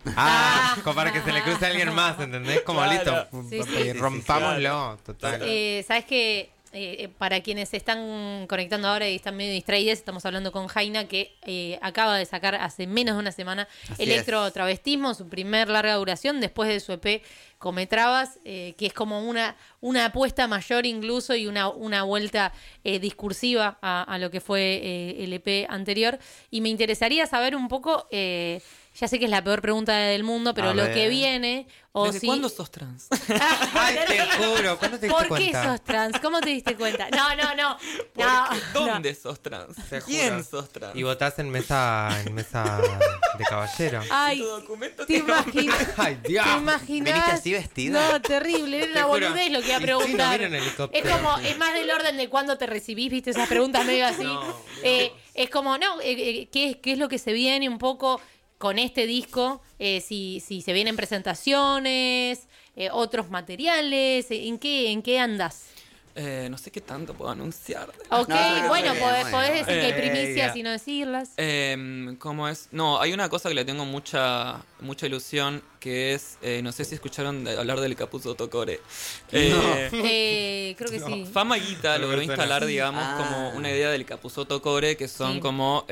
Como para que se le cruce a alguien más, ¿entendés? Como Claro. listo, Sí, sí. rompámoslo, total. ¿Sabes qué? Para quienes se están conectando ahora y están medio distraídos, estamos hablando con Jaina, que acaba de sacar hace menos de una semana Así Electro es. Travestismo, su primer larga duración, después de su EP Come Trabas, que es como una apuesta mayor incluso y una vuelta discursiva a lo que fue el EP anterior. Y me interesaría saber un poco, ya sé que es la peor pregunta del mundo, pero A lo ver. que viene... O ¿Desde si... cuándo sos trans? Ay, te juro, ¿cuándo te diste ¿Por qué cuenta? sos trans? ¿Cómo te diste cuenta? No. ¿Por No, qué? no. ¿Dónde sos trans? Te ¿Quién juro. sos trans? Y votás en mesa de caballero. Ay, Tu documento ¿te tiene- imaginas? Ay, Dios. ¿Te imaginas? ¿Viniste así vestida? No, terrible, era Te una juro. boludez lo que iba a Y sí, preguntar. no, miren el helicóptero. Es más del orden de cuándo te recibís, viste, esas preguntas medio así. Es como, no, ¿qué es lo que se viene un poco con este disco? Si se vienen presentaciones, otros materiales, ¿en qué andas? No sé qué tanto puedo anunciar. Ok, No, bueno, bien, podés bueno. decir que hay primicias Ya. y no decirlas. ¿Cómo es? No, hay una cosa que le tengo mucha ilusión, que es, no sé si escucharon hablar del Capusotto Core. Creo que sí. Fama Guita No logró me suena. instalar, digamos, Ah. como una idea del Capusotto Core, que son Sí. como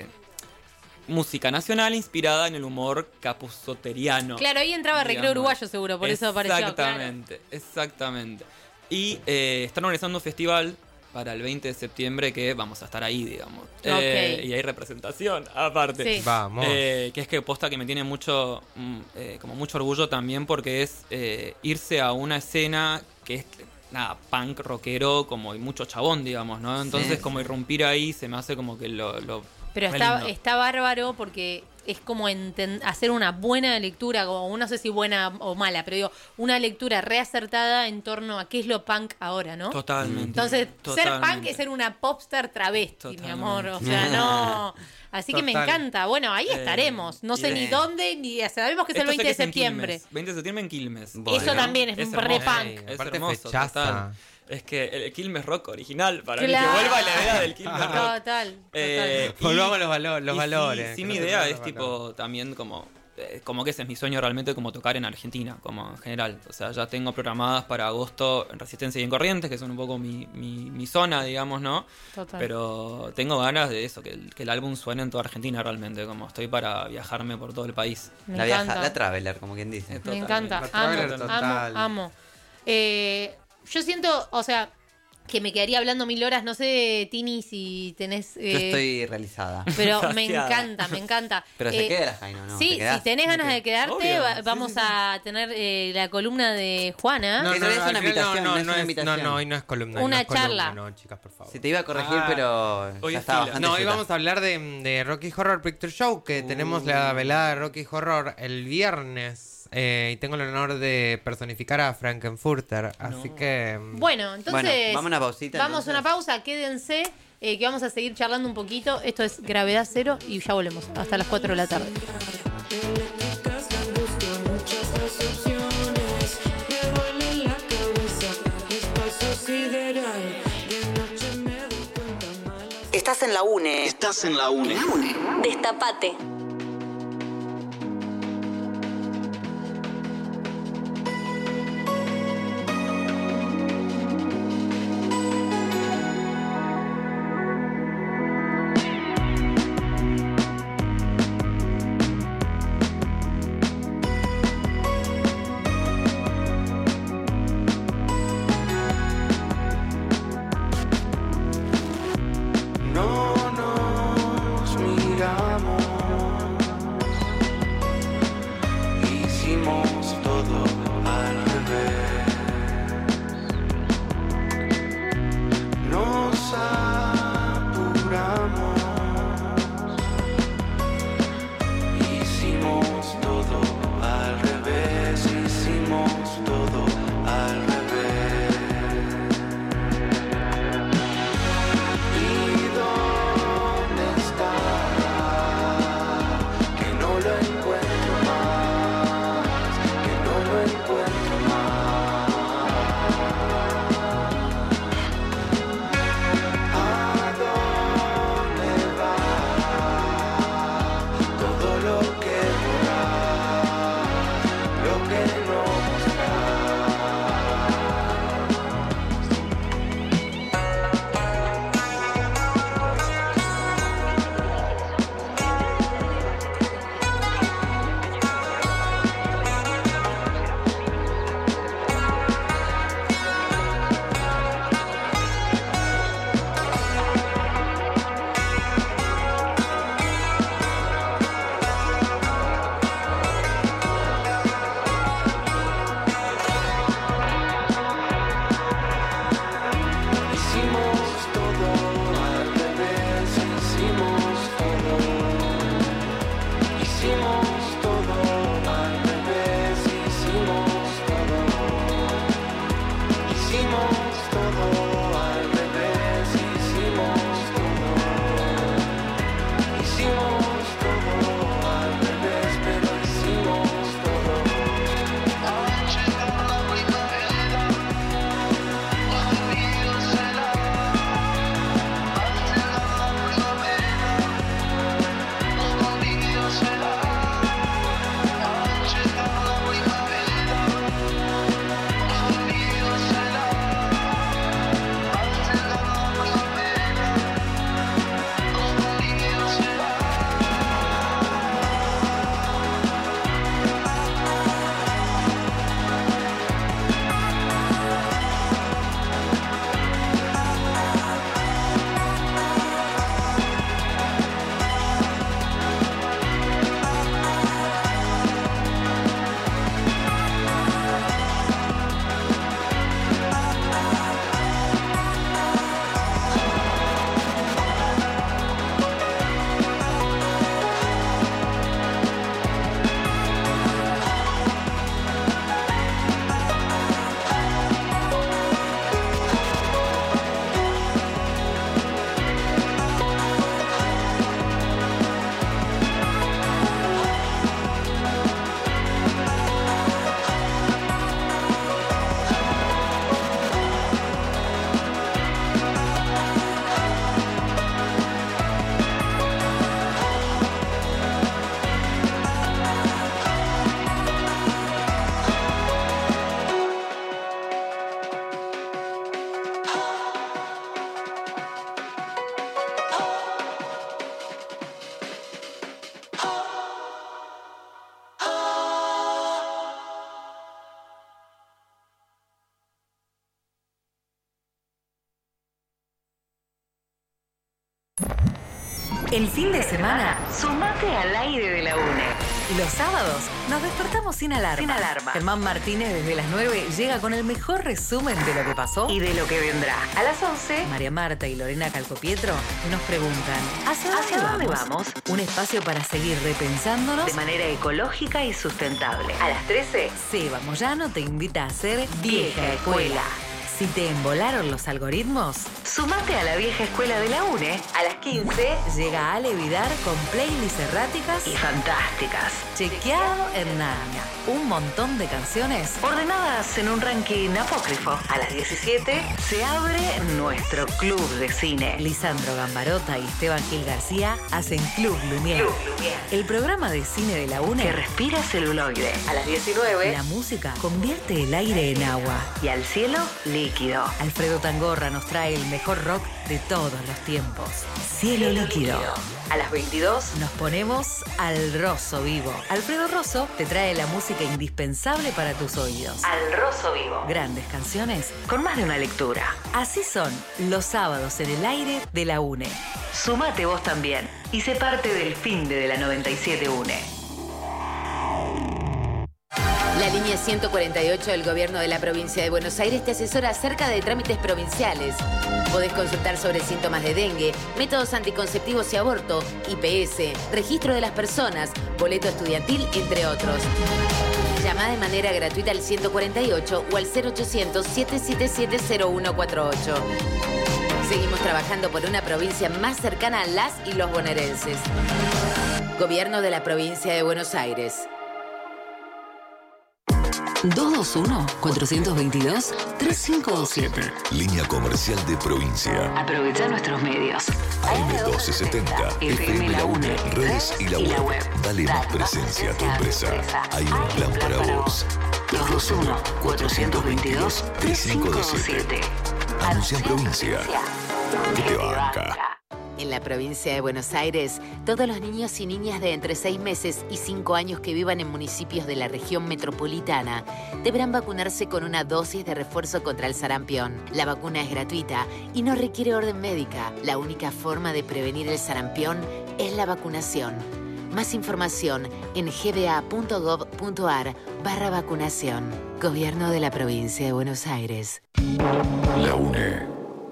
música nacional inspirada en el humor capuzoteriano. Claro, ahí entraba Recreo digamos. Uruguayo seguro, por eso apareció. Claro. Exactamente. Y están organizando un festival para el 20 de septiembre que vamos a estar ahí, digamos. Ok. Y hay representación, aparte. Sí. Vamos. Que es que posta que me tiene mucho como mucho orgullo también, porque es irse a una escena que es nada, punk, rockero, como y mucho chabón, digamos, ¿no? Entonces Sí. como irrumpir ahí se me hace como que lo Pero re está, lindo. está bárbaro porque es como hacer una buena lectura, como no sé si buena o mala, pero digo, una lectura reacertada en torno a qué es lo punk ahora, ¿no? Totalmente. Entonces, ser punk Totalmente. es ser una popstar travesti, Totalmente. mi amor. O sea, no. Así que me Total. encanta. Bueno, ahí estaremos. No sé bien. ni dónde, ni sabemos que es el Esto sé 20 que de es en septiembre. Quilmes. 20 de septiembre en Quilmes. Bueno. Eso también es, Es re hermoso. punk. Es Aparte hermoso, fechaza. total. Es que el Quilmes rock original, para mí, Claro. que vuelva la idea del Quilmes rock. Total. Y- Volvamos a los y valores. Sí, que mi no se idea pierdan es los tipo valores. también como que ese es mi sueño realmente, como tocar en Argentina, como en general. O sea, ya tengo programadas para agosto en Resistencia y en Corrientes, que son un poco mi zona, digamos, ¿no? Total. Pero tengo ganas de eso, que el álbum suene en toda Argentina realmente, como estoy para viajarme por todo el país. Me La encanta. la Traveler, como quien dice. Me Totalmente. encanta. La Amo, Traveler total. amo. Yo siento, o sea, que me quedaría hablando 1000 horas. No sé, Tini, si tenés. Yo estoy realizada. Pero me Saciada. encanta, me encanta. Pero se queda la Jaina, ¿no? ¿Te Sí, si quedás? tenés ganas de quedarte, Obvio, sí, vamos a tener la columna de Juana. No, En no, realidad es al una final invitación, no es una no, invitación. hoy no es columna. Una no es columna, charla. No, chicas, por favor. Se te iba a corregir, Ah. pero Hoy ya es está fila. bastante No, hoy chuta. vamos a hablar de Rocky Horror Picture Show, que tenemos la velada de Rocky Horror el viernes y tengo el honor de personificar a Frankenfurter, así que... Bueno, entonces... Bueno, vamos a una pausita, Vamos a una entonces. pausa, quédense, que vamos a seguir charlando un poquito. Esto es Gravedad Cero y ya volvemos. Hasta las 4 de la tarde. Estás en la UNE. Estás en la UNE. Destapate. No nos miramos, hicimos todo al revés. Nos apuramos, hicimos todo al revés, hicimos todo al revés. ¿Y dónde está? Que no lo encuentro más, que no lo encuentro más. ¿A dónde va todo lo que borras, lo que no hicimos todo al revés, hicimos todo al revés, hicimos todo al revés, hicimos todo al revés, pero hicimos todo. El fin de semana, sumate al aire de la UNE. Y los sábados nos despertamos sin alarma. Germán Martínez desde las 9 llega con el mejor resumen de lo que pasó y de lo que vendrá. A las 11, María Marta y Lorena Calcopietro nos preguntan ¿Hacia dónde vamos? Un espacio para seguir repensándonos de manera ecológica y sustentable. A las 13, Seba Moyano te invita a ser Vieja Escuela. Si te embolaron los algoritmos, sumate a la Vieja Escuela de la UNE. A las 15 llega Ale Vidar con playlists erráticas y fantásticas. Chequeado en nada. Un montón de canciones ordenadas en un ranking apócrifo. A las 17 se abre nuestro club de cine. Lisandro Gambarota y Esteban Gil García hacen Club Lumière. El programa de cine de la UNE que respira celuloide. A las 19 la música convierte el aire en agua y al cielo líquido. Alfredo Tangorra nos trae el mejor rock de todos los tiempos. Cielo líquido. A las 22 nos ponemos al Rosso Vivo. Alfredo Rosso te trae la música indispensable para tus oídos. Al Rosso Vivo. Grandes canciones con más de una lectura. Así son los sábados en el aire de la UNE. Sumate vos también y sé parte del finde de la 97 UNE. La línea 148 del Gobierno de la Provincia de Buenos Aires te asesora acerca de trámites provinciales. Podés consultar sobre síntomas de dengue, métodos anticonceptivos y aborto, IPS, registro de las personas, boleto estudiantil, entre otros. Llama de manera gratuita al 148 o al 0800-777-0148. Seguimos trabajando por una provincia más cercana a las y los bonaerenses. Gobierno de la Provincia de Buenos Aires. 221-422-3527. Línea comercial de provincia. Aprovecha nuestros medios. AM1270, FM La UNE, redes y la web. Dale más presencia a tu empresa. Hay un plan para vos. 221-422-3527. Anuncia en provincia. Que te banca. En la provincia de Buenos Aires, todos los niños y niñas de entre 6 meses y 5 años que vivan en municipios de la región metropolitana deberán vacunarse con una dosis de refuerzo contra el sarampión. La vacuna es gratuita y no requiere orden médica. La única forma de prevenir el sarampión es la vacunación. Más información en gba.gov.ar/vacunación. Gobierno de la provincia de Buenos Aires. La UNE.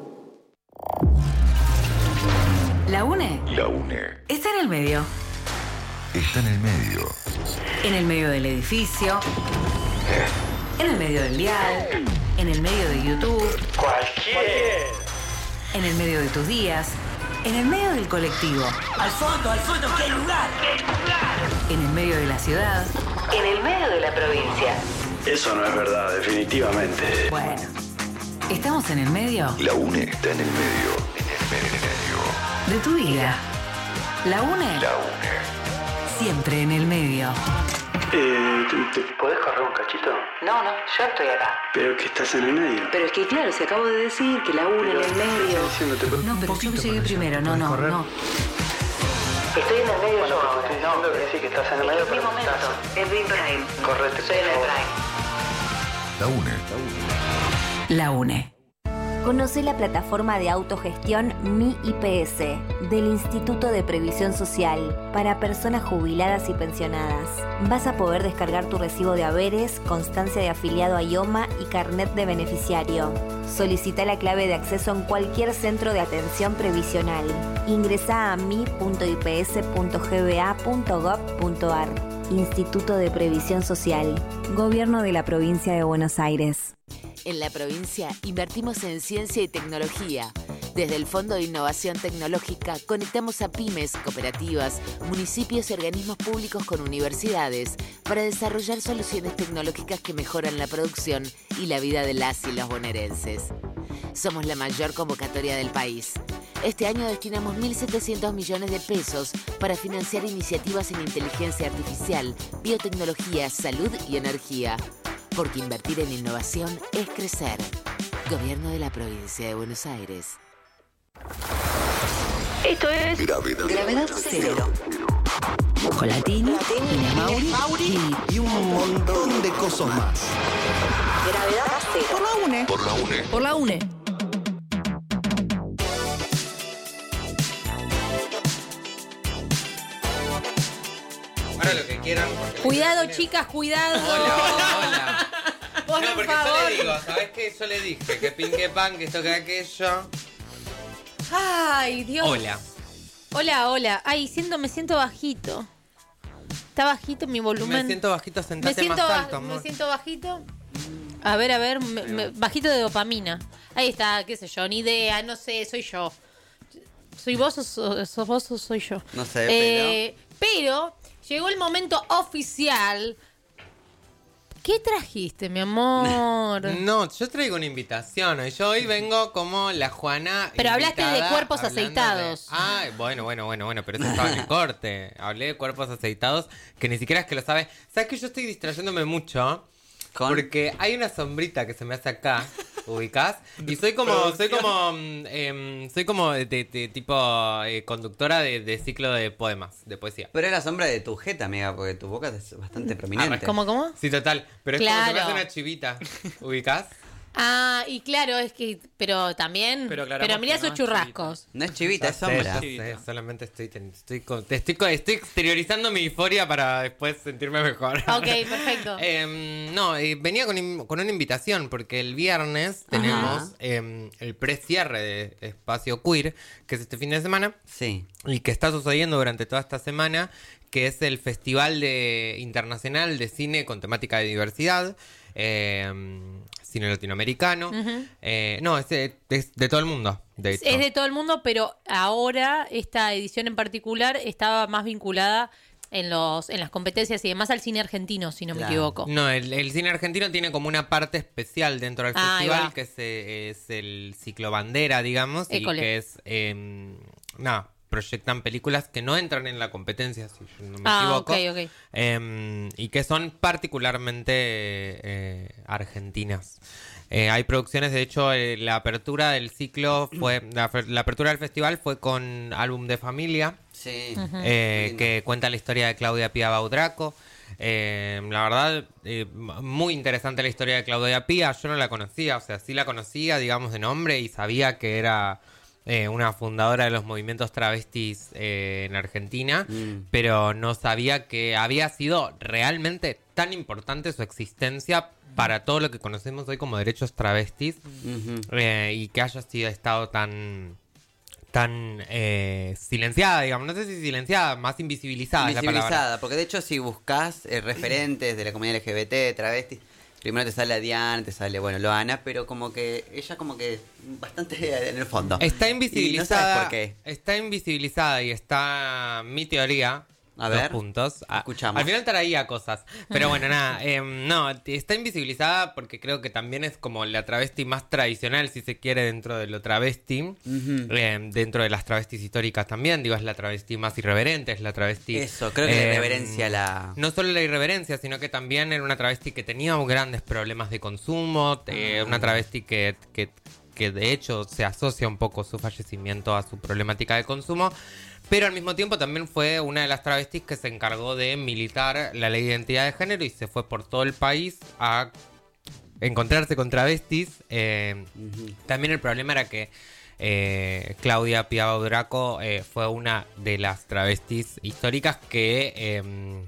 La UNE. La UNE. Está en el medio. Está en el medio. En el medio del edificio. En el medio del dial. En el medio de YouTube. En el medio de tus días. En el medio del colectivo. Al fondo, que hay lugar. En el medio de la ciudad. En el medio de la provincia. Eso no es verdad, definitivamente. Bueno, ¿estamos en el medio? La UNE está en el medio. En el medio. De tu vida. La UNE. La UNE. Siempre en el medio. ¿Te podés correr un cachito? No, yo estoy acá. Pero que estás en el medio. Pero es que claro, se acabo de decir que la UNE en el medio. No, pero yo llegué primero, no. Estoy en el medio yo ahora. No, que sí que estás en el medio. Es mi momento. Es mi prime. Correte. Soy en el prime. La UNE. La UNE. Conoce la plataforma de autogestión Mi IPS del Instituto de Previsión Social para personas jubiladas y pensionadas. Vas a poder descargar tu recibo de haberes, constancia de afiliado a IOMA y carnet de beneficiario. Solicita la clave de acceso en cualquier centro de atención previsional. Ingresá a mi.ips.gba.gov.ar. Instituto de Previsión Social. Gobierno de la Provincia de Buenos Aires. En la provincia invertimos en ciencia y tecnología. Desde el Fondo de Innovación Tecnológica conectamos a pymes, cooperativas, municipios y organismos públicos con universidades para desarrollar soluciones tecnológicas que mejoran la producción y la vida de las y los bonaerenses. Somos la mayor convocatoria del país. Este año destinamos 1.700 millones de pesos para financiar iniciativas en inteligencia artificial, biotecnología, salud y energía. Porque invertir en innovación es crecer. Gobierno de la Provincia de Buenos Aires. Esto es Gravedad Cero. Con Latini, Ina Mauri y un montón de cosas más. Gravedad Cero. Por la UNE. Por la UNE. Por la UNE. ahora lo que quieran. Cuidado, chicas, cuidado. Hola. Por No, porque favor. yo le digo, ¿sabes qué? Yo le dije que pin, que pan, que esto, que aquello. Ay, Dios. Hola. Hola. Ay, me siento bajito. Está bajito mi volumen. Me siento bajito, sentate más alto, amor. Me siento bajito. A ver, bajito de dopamina. Ahí está, qué sé yo, ni idea, no sé, soy yo. ¿Soy vos o sos vos o soy yo? No sé, pero llegó el momento oficial. ¿Qué trajiste, mi amor? No, yo traigo una invitación. Yo hoy vengo como la Juana. Pero hablaste de cuerpos hablando aceitados. Ay, bueno, pero eso estaba en el corte. Hablé de cuerpos aceitados que ni siquiera es que lo sabes. ¿Sabes que yo estoy distrayéndome mucho? Porque hay una sombrita que se me hace acá, ubicás, y soy como de tipo conductora de ciclo de poemas, de poesía. Pero es la sombra de tu jeta, amiga, porque tu boca es bastante prominente. ¿Cómo? Sí, total, pero es como si me hace una chivita, ¿ubicás? Ah, y claro, es que, pero también, pero mirá esos churrascos. No es chivita, es sombra. Solamente estoy exteriorizando mi euforia para después sentirme mejor. Ok, perfecto. Venía con una invitación porque el viernes tenemos el precierre de Espacio Queer, que es este fin de semana. Sí. Y que está sucediendo durante toda esta semana, que es el Festival Internacional de Cine con temática de diversidad. Cine latinoamericano. Es de todo el mundo, de hecho. Es de todo el mundo, pero ahora esta edición en particular estaba más vinculada en las competencias y demás al cine argentino, si no me equivoco. No, el cine argentino tiene como una parte especial dentro del festival, que es el ciclo bandera, digamos, École. y que es proyectan películas que no entran en la competencia, si yo no me equivoco. Ok. Y que son particularmente argentinas. Hay producciones, de hecho, la apertura del ciclo fue... La apertura del festival fue con Álbum de Familia, que cuenta la historia de Claudia Pía Baudraco. La verdad, muy interesante la historia de Claudia Pía. Yo no la conocía, o sea, sí la conocía, digamos, de nombre, y sabía que era... una fundadora de los movimientos travestis en Argentina, pero no sabía que había sido realmente tan importante su existencia para todo lo que conocemos hoy como derechos travestis, y que haya estado tan silenciada, digamos, no sé si silenciada, más invisibilizada es la palabra. Porque de hecho si buscas referentes de la comunidad LGBT, travestis, primero te sale Diana, te sale, Loana, pero como que ella bastante en el fondo. Está invisibilizada. Y no sabes por qué. Está invisibilizada y está mi teoría. A ver, 2 puntos. Escuchamos. Al final traía cosas. Pero bueno, nada. No, está invisibilizada porque creo que también es como la travesti más tradicional, si se quiere, dentro de lo travesti. Dentro de las travestis históricas también. Digo, es la travesti más irreverente, es la travesti... Eso, creo que la irreverencia No solo la irreverencia, sino que también era una travesti que tenía grandes problemas de consumo. Una travesti que de hecho se asocia un poco su fallecimiento a su problemática de consumo. Pero al mismo tiempo también fue una de las travestis que se encargó de militar la ley de identidad de género y se fue por todo el país a encontrarse con travestis. También el problema era que Claudia Pía Baudraco fue una de las travestis históricas que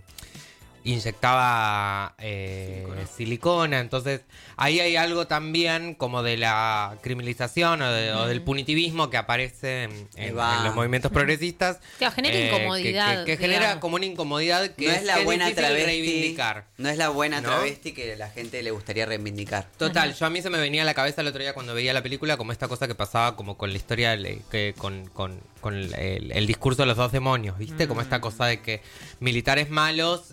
inyectaba silicona. Entonces ahí hay algo también como de la criminalización o del punitivismo que aparece en los movimientos progresistas, que genera incomodidad, que genera como una incomodidad que no es la buena difícil travesti reivindicar. No es la buena ¿no? travesti que la gente le gustaría reivindicar. Total, yo a mí se me venía a la cabeza el otro día cuando veía la película como esta cosa que pasaba como con la historia con el discurso de los 2 demonios, ¿viste? Como esta cosa de que militares malos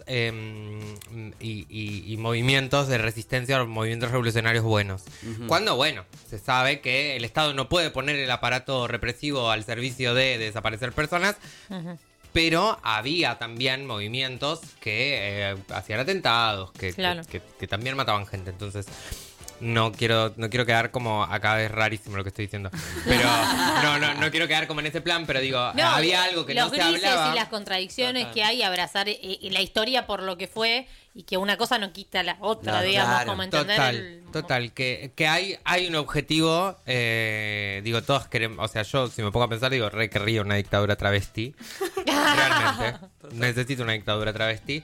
y movimientos de resistencia o movimientos revolucionarios buenos. Cuando, se sabe que el Estado no puede poner el aparato represivo al servicio de desaparecer personas, pero había también movimientos que hacían atentados, que también mataban gente. Entonces... No quiero quedar como acá, es rarísimo lo que estoy diciendo, pero no quiero quedar como en ese plan, pero digo, había algo que no se hablaba. Los grises y las contradicciones que hay, abrazar la historia por lo que fue y que una cosa no quita la otra, digamos, como entender Total, que hay un objetivo, digo, todos queremos, o sea, yo si me pongo a pensar, digo, querría una dictadura travesti, realmente. Necesito una dictadura travesti.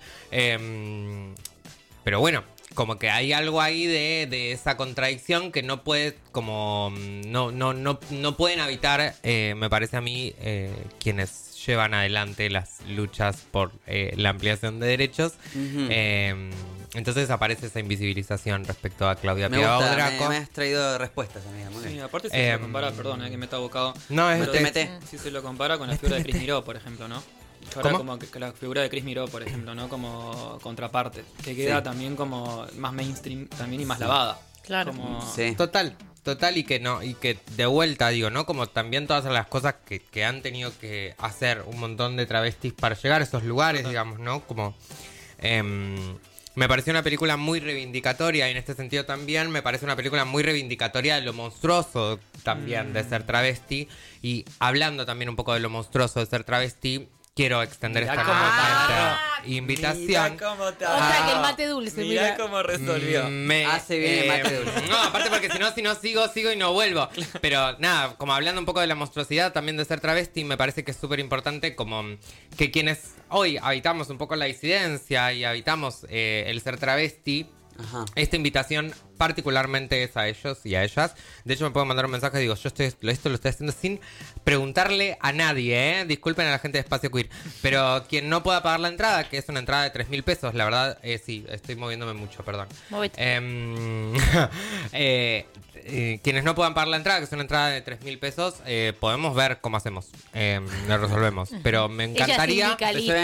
Pero bueno, como que hay algo ahí de esa contradicción que no puede, como no pueden habitar, me parece a mí, quienes llevan adelante las luchas por la ampliación de derechos. Entonces aparece esa invisibilización respecto a Claudia Piedad Draco. Me has traído respuestas, amiga. Muy bien. Sí, aparte si se lo compara, perdón, que me está abocado. No, si se lo compara con la figura de Chris Miró, por ejemplo, ¿no? Ahora como que la figura de Chris Miró, por ejemplo, ¿no? Como contraparte, que queda también como más mainstream también y más lavada. Claro. Total, y que de vuelta digo, ¿no? Como también todas las cosas que han tenido que hacer un montón de travestis para llegar a esos lugares, digamos, ¿no? Como me pareció una película muy reivindicatoria y en este sentido también me parece una película muy reivindicatoria de lo monstruoso también de ser travesti. Y hablando también un poco de lo monstruoso de ser travesti, quiero extender esta invitación. O sea, que el mate dulce. Mirá cómo resolvió. Hace bien el mate dulce. No, aparte porque si no sigo y no vuelvo. Pero nada, como hablando un poco de la monstruosidad también de ser travesti, me parece que es súper importante como que quienes hoy habitamos un poco la disidencia y habitamos el ser travesti, esta invitación particularmente es a ellos y a ellas. De hecho me pueden mandar un mensaje y digo, esto lo estoy haciendo sin preguntarle a nadie, Disculpen a la gente de Espacio Queer, pero quien no pueda pagar la entrada, que es una entrada de 3.000 pesos, la verdad, sí, estoy moviéndome mucho, perdón. Quienes no puedan pagar la entrada, que es una entrada de 3.000 pesos, podemos ver cómo hacemos, lo resolvemos, pero me encantaría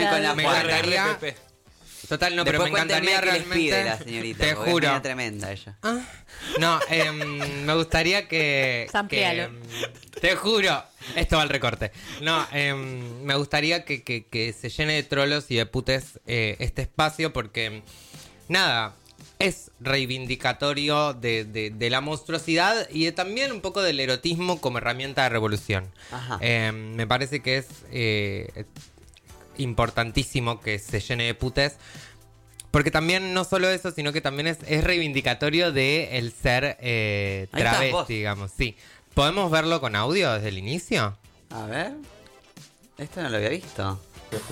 Total, no, después pero me encantaría realmente. Les pide la señorita, te juro. Es tremenda ella. No, me gustaría que. Te juro. Esto va al recorte. No, me gustaría que se llene de trolos y de putes este espacio porque. Nada. Es reivindicatorio de la monstruosidad y también un poco del erotismo como herramienta de revolución. Me parece que es. Importantísimo que se llene de putes, porque también no solo eso, sino que también es reivindicatorio de el ser travesti, digamos. Sí. ¿Podemos verlo con audio desde el inicio? A ver. Esto no lo había visto.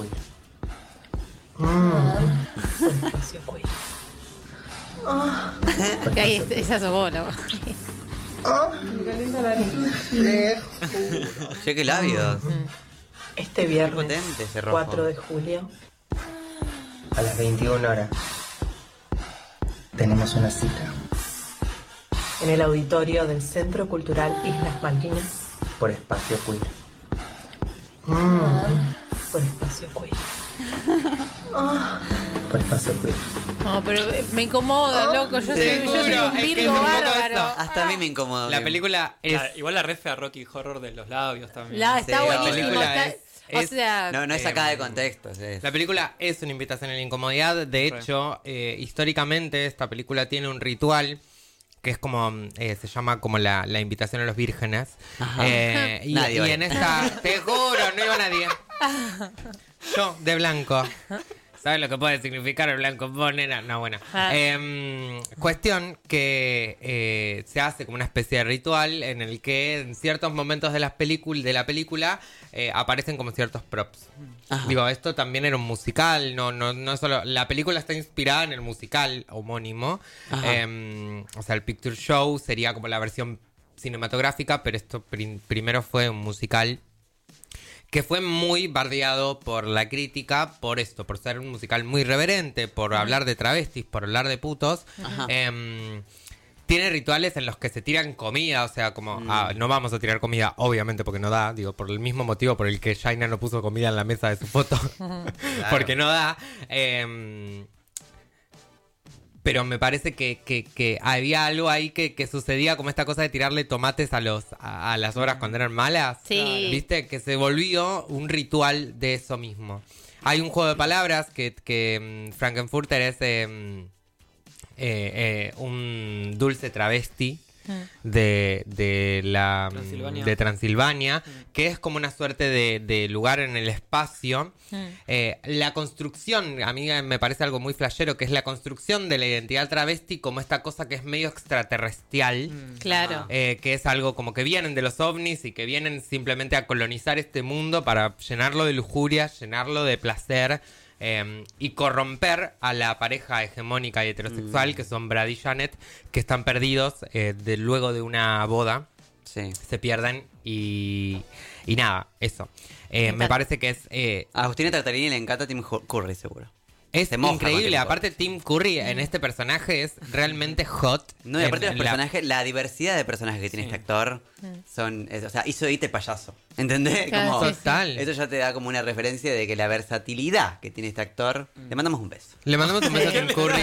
Porque ahí esa sos vos, ¿no? Me calienta la nariz. Che, qué labios. Este viernes, potente ese rojo. 4 de julio, a las 21 horas, tenemos una cita en el auditorio del Centro Cultural Islas Malvinas por Espacio Queer. Por Espacio Queer. Por Espacio Queer. No, pero me incomoda, loco. Yo soy un Virgo bárbaro. Hasta a mí me incomoda. La película es... igual la refe a Rocky Horror de los labios también. Está buenísimo. No es sacada de contexto. La película es una invitación a la incomodidad. De hecho, históricamente esta película tiene un ritual que es como, se llama como la invitación a los vírgenes. Y en esta, te juro, no iba nadie. Yo, de blanco. ¿Sabes lo que puede significar el blanco? No, bueno. Cuestión que se hace como una especie de ritual en el que en ciertos momentos de la película aparecen como ciertos props. Digo, esto también era un musical, no solo... La película está inspirada en el musical homónimo. O sea, el Picture Show sería como la versión cinematográfica, pero esto primero fue un musical que fue muy bardeado por la crítica por esto, por ser un musical muy irreverente, por hablar de travestis, por hablar de putos. Tiene rituales en los que se tiran comida, o sea, como no vamos a tirar comida, obviamente, porque no da, digo, por el mismo motivo por el que Shaina no puso comida en la mesa de su foto, porque no da. Pero me parece que había algo ahí que sucedía como esta cosa de tirarle tomates a las obras cuando eran malas. Sí. ¿Viste? Que se volvió un ritual de eso mismo. Hay un juego de palabras que Frankenfurter es un dulce travesti. de Transilvania, que es como una suerte de lugar en el espacio. La construcción, a mí me parece algo muy flashero, que es la construcción de la identidad travesti como esta cosa que es medio extraterrestrial. Claro. Que es algo como que vienen de los ovnis y que vienen simplemente a colonizar este mundo para llenarlo de lujuria, llenarlo de placer. Y corromper a la pareja hegemónica y heterosexual que son Brad y Janet, que están perdidos luego de una boda. Sí. Se pierden y nada, eso. Me parece que es... A Agustina Tartarini le encanta Tim Curry, seguro. Es Se moja increíble, cualquier aparte Tim Curry en este personaje es realmente hot. No, y aparte los En la- personajes, la diversidad de personajes que tiene este actor o sea, hizo It payaso, ¿entendés? Claro, Como, sí, sí. Total. Eso ya te da como una referencia de que la versatilidad que tiene este actor, le mandamos un beso. Le mandamos un beso a Tim Curry.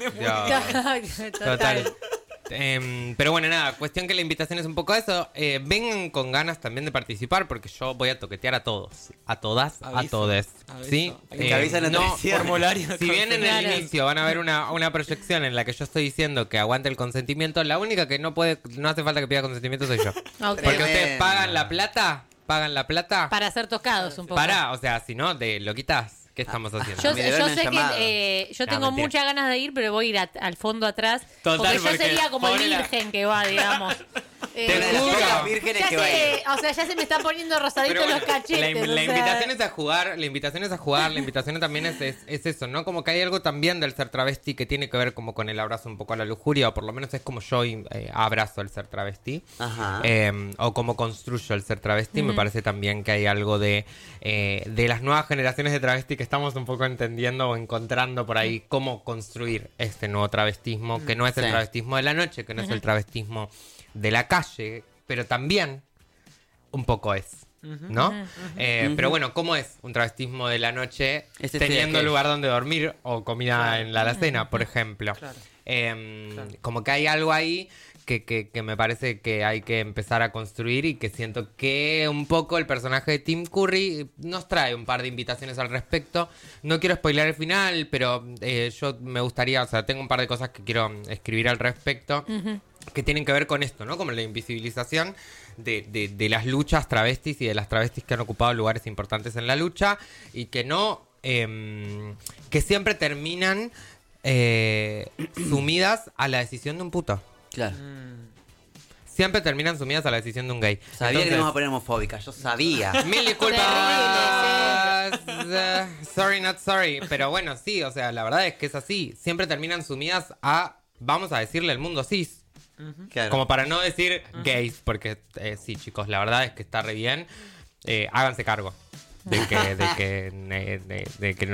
Dios. Total. Pero bueno, nada, cuestión que la invitación es un poco eso. Vengan con ganas también de participar porque yo voy a toquetear a todos, a todas, a Aviso. todos. Aviso. ¿Sí? Que avisan en televisión. Formulario. Si bien en el Claro. inicio van a ver una proyección en la que yo estoy diciendo que aguante el consentimiento, la única que no hace falta que pida consentimiento soy yo. Ok. Porque ustedes pagan la plata, Para ser tocados un poco. o sea, si no, lo quitas. ¿Qué estamos haciendo? Yo Me dieron sé llamado. que yo No, tengo mentira. muchas ganas de ir, pero voy a ir al fondo atrás. Total, porque yo porque sería como el pobre la- virgen que va, digamos. Una de las juro. pocas vírgenes Ya que va a ir. o sea, ya se me están poniendo rosaditos Pero bueno, los cachetes. la o sea. invitación es a jugar, la invitación también es eso, ¿no? Como que hay algo también del ser travesti que tiene que ver como con el abrazo un poco a la lujuria, o por lo menos es como yo abrazo el ser travesti. Ajá. O como construyo el ser travesti. Me parece también que hay algo de las nuevas generaciones de travesti que estamos un poco entendiendo o encontrando por ahí cómo construir este nuevo travestismo, que no es el Sí. travestismo de la noche, que no es el travestismo de la calle, pero también un poco es, ¿no? Pero bueno, ¿cómo es un travestismo de la noche Ese teniendo sí, lugar donde dormir o comida en la alacena, por ejemplo? Claro. Como que hay algo ahí que me parece que hay que empezar a construir y que siento que un poco el personaje de Tim Curry nos trae un par de invitaciones al respecto. No quiero spoilear el final, pero yo me gustaría, o sea, tengo un par de cosas que quiero escribir al respecto. Que tienen que ver con esto, ¿no? Como la invisibilización de las luchas travestis y de las travestis que han ocupado lugares importantes en la lucha y que no, que siempre terminan sumidas a la decisión de un puto. Claro. Siempre terminan sumidas a la decisión de un gay. Sabía que Entonces, nos íbamos a poner homofóbica, yo sabía. Mil disculpas. Sorry, not sorry. Pero bueno, sí, o sea, la verdad es que es así. Siempre terminan sumidas a, vamos a decirle, el mundo cis. Claro. Como para no decir gays, porque sí, chicos, la verdad es que está re bien. Háganse cargo de que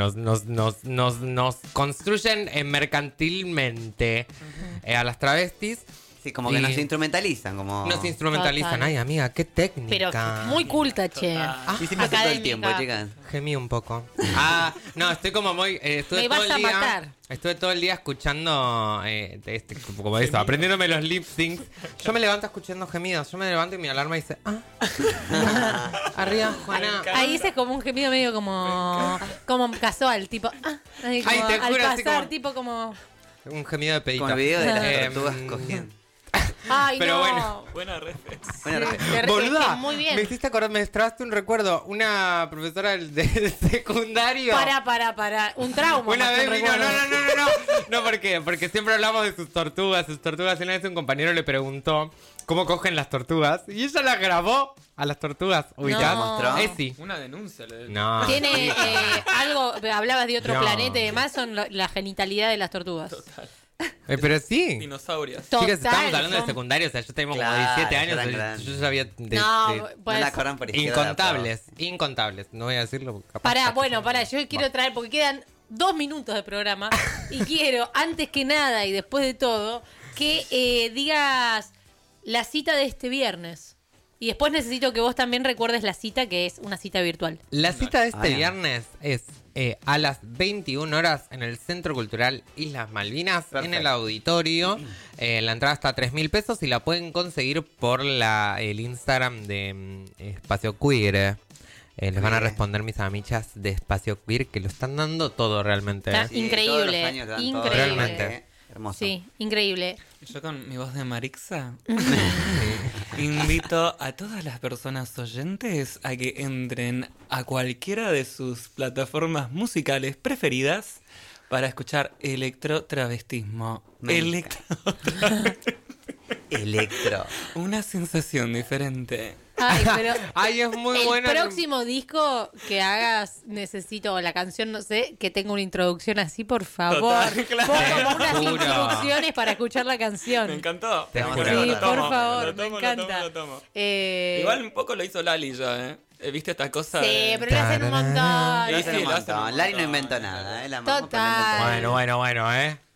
nos construyen mercantilmente a las travestis. Sí, como que Y- nos instrumentalizan, como... Nos instrumentalizan. Total. Ay, amiga, qué técnica. Pero muy culta, che. Hicimos todo el tiempo, chicas. Gemí un poco. No, estoy como muy... estuve Me todo vas el a día, matar. Estuve todo el día escuchando, como eso, aprendiéndome los lip syncs. Yo me levanto escuchando gemidos. Yo me levanto y mi alarma dice, arriba, Juana. Ahí ese es como un gemido medio como casual, tipo, ahí como, Ay, te al juro, así pasar, como- tipo como, Un gemido de pedito. Como el video de las Em, tortugas cogiendo. ay, Pero no. bueno. Buena referencia. Buena referencia. Te re- Boluda, muy bien. me hiciste acordar, me traste un recuerdo. Una profesora de secundario. Para, un trauma. Una más que vez un vino, recuerdo. no, ¿por qué? Porque siempre hablamos de sus tortugas. Y una vez un compañero le preguntó cómo cogen las tortugas. Y ella las grabó a las tortugas. ¿Ubicás? No. ¿Mostró? Sí. Una denuncia. No. Tiene algo, hablabas de otro No. planeta y demás, son la genitalidad de las tortugas. Total. Pero sí. Dinosaurios. Total, Chicas, estamos hablando de son- secundario, o sea, yo tengo como Claro, 17 ya años, eran yo grandes. sabía No, pues, No la corran por izquierda. incontables, no voy a decirlo. porque capaz Pará, que- bueno, yo quiero traer, porque quedan 2 minutos de programa, y quiero, antes que nada y después de todo, que digas la cita de este viernes. Y después necesito que vos también recuerdes la cita, que es una cita virtual. La cita de este Ah, ya. viernes es a las 21 horas en el Centro Cultural Islas Malvinas, en el auditorio. La entrada está a 3.000 pesos y la pueden conseguir por el Instagram de Espacio Queer. Les van a responder mis amichas de Espacio Queer, que lo están dando todo realmente. Está increíble, todos los años dan todo. increíble. Realmente. Hermoso. Sí, increíble. Yo con mi voz de Marixa invito a todas las personas oyentes a que entren a cualquiera de sus plataformas musicales preferidas para escuchar electrotravestismo. Electro. Una sensación diferente. Ay, pero Ay, es muy bueno. el próximo disco que hagas, necesito, o la canción, no sé, que tenga una introducción así, por favor. Total, claro. Pon como unas Te juro. instrucciones para escuchar la canción. Me encantó. Te vamos a Sí, hacer Lo por tomo, favor, lo tomo, me encanta. lo tomo. Igual Igual un poco lo hizo Lali ya, ¿eh? ¿Viste esta cosa? sí, de... pero le hacen un montón. Lo Sí, hacen sí, un lo hacen un montón. Lali no montón. inventó nada, la amamos, pero no Total. inventó nada. Bueno,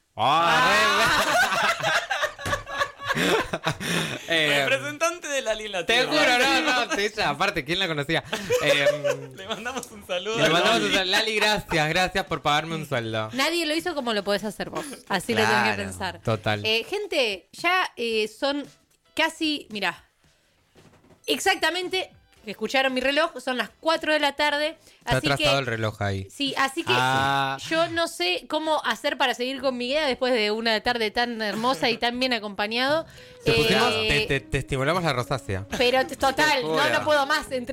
Representante de Lali en la te tierra. juro, no, ella, aparte, ¿quién la conocía? Le mandamos un saludo. Le a mandamos Lali. un Lali, gracias por pagarme un sueldo. Nadie lo hizo como lo podés hacer vos. Así lo tenés que Claro. pensar. Total. Gente, ya son casi, mirá, exactamente, escucharon mi reloj, son las 4 de la tarde. Está Así atrasado que, el reloj ahí. sí, así que Ah. yo no sé cómo hacer para seguir con mi guía después de una tarde tan hermosa y tan bien acompañado. Te estimulamos la rosácea. Pero total, Te juro. no puedo más.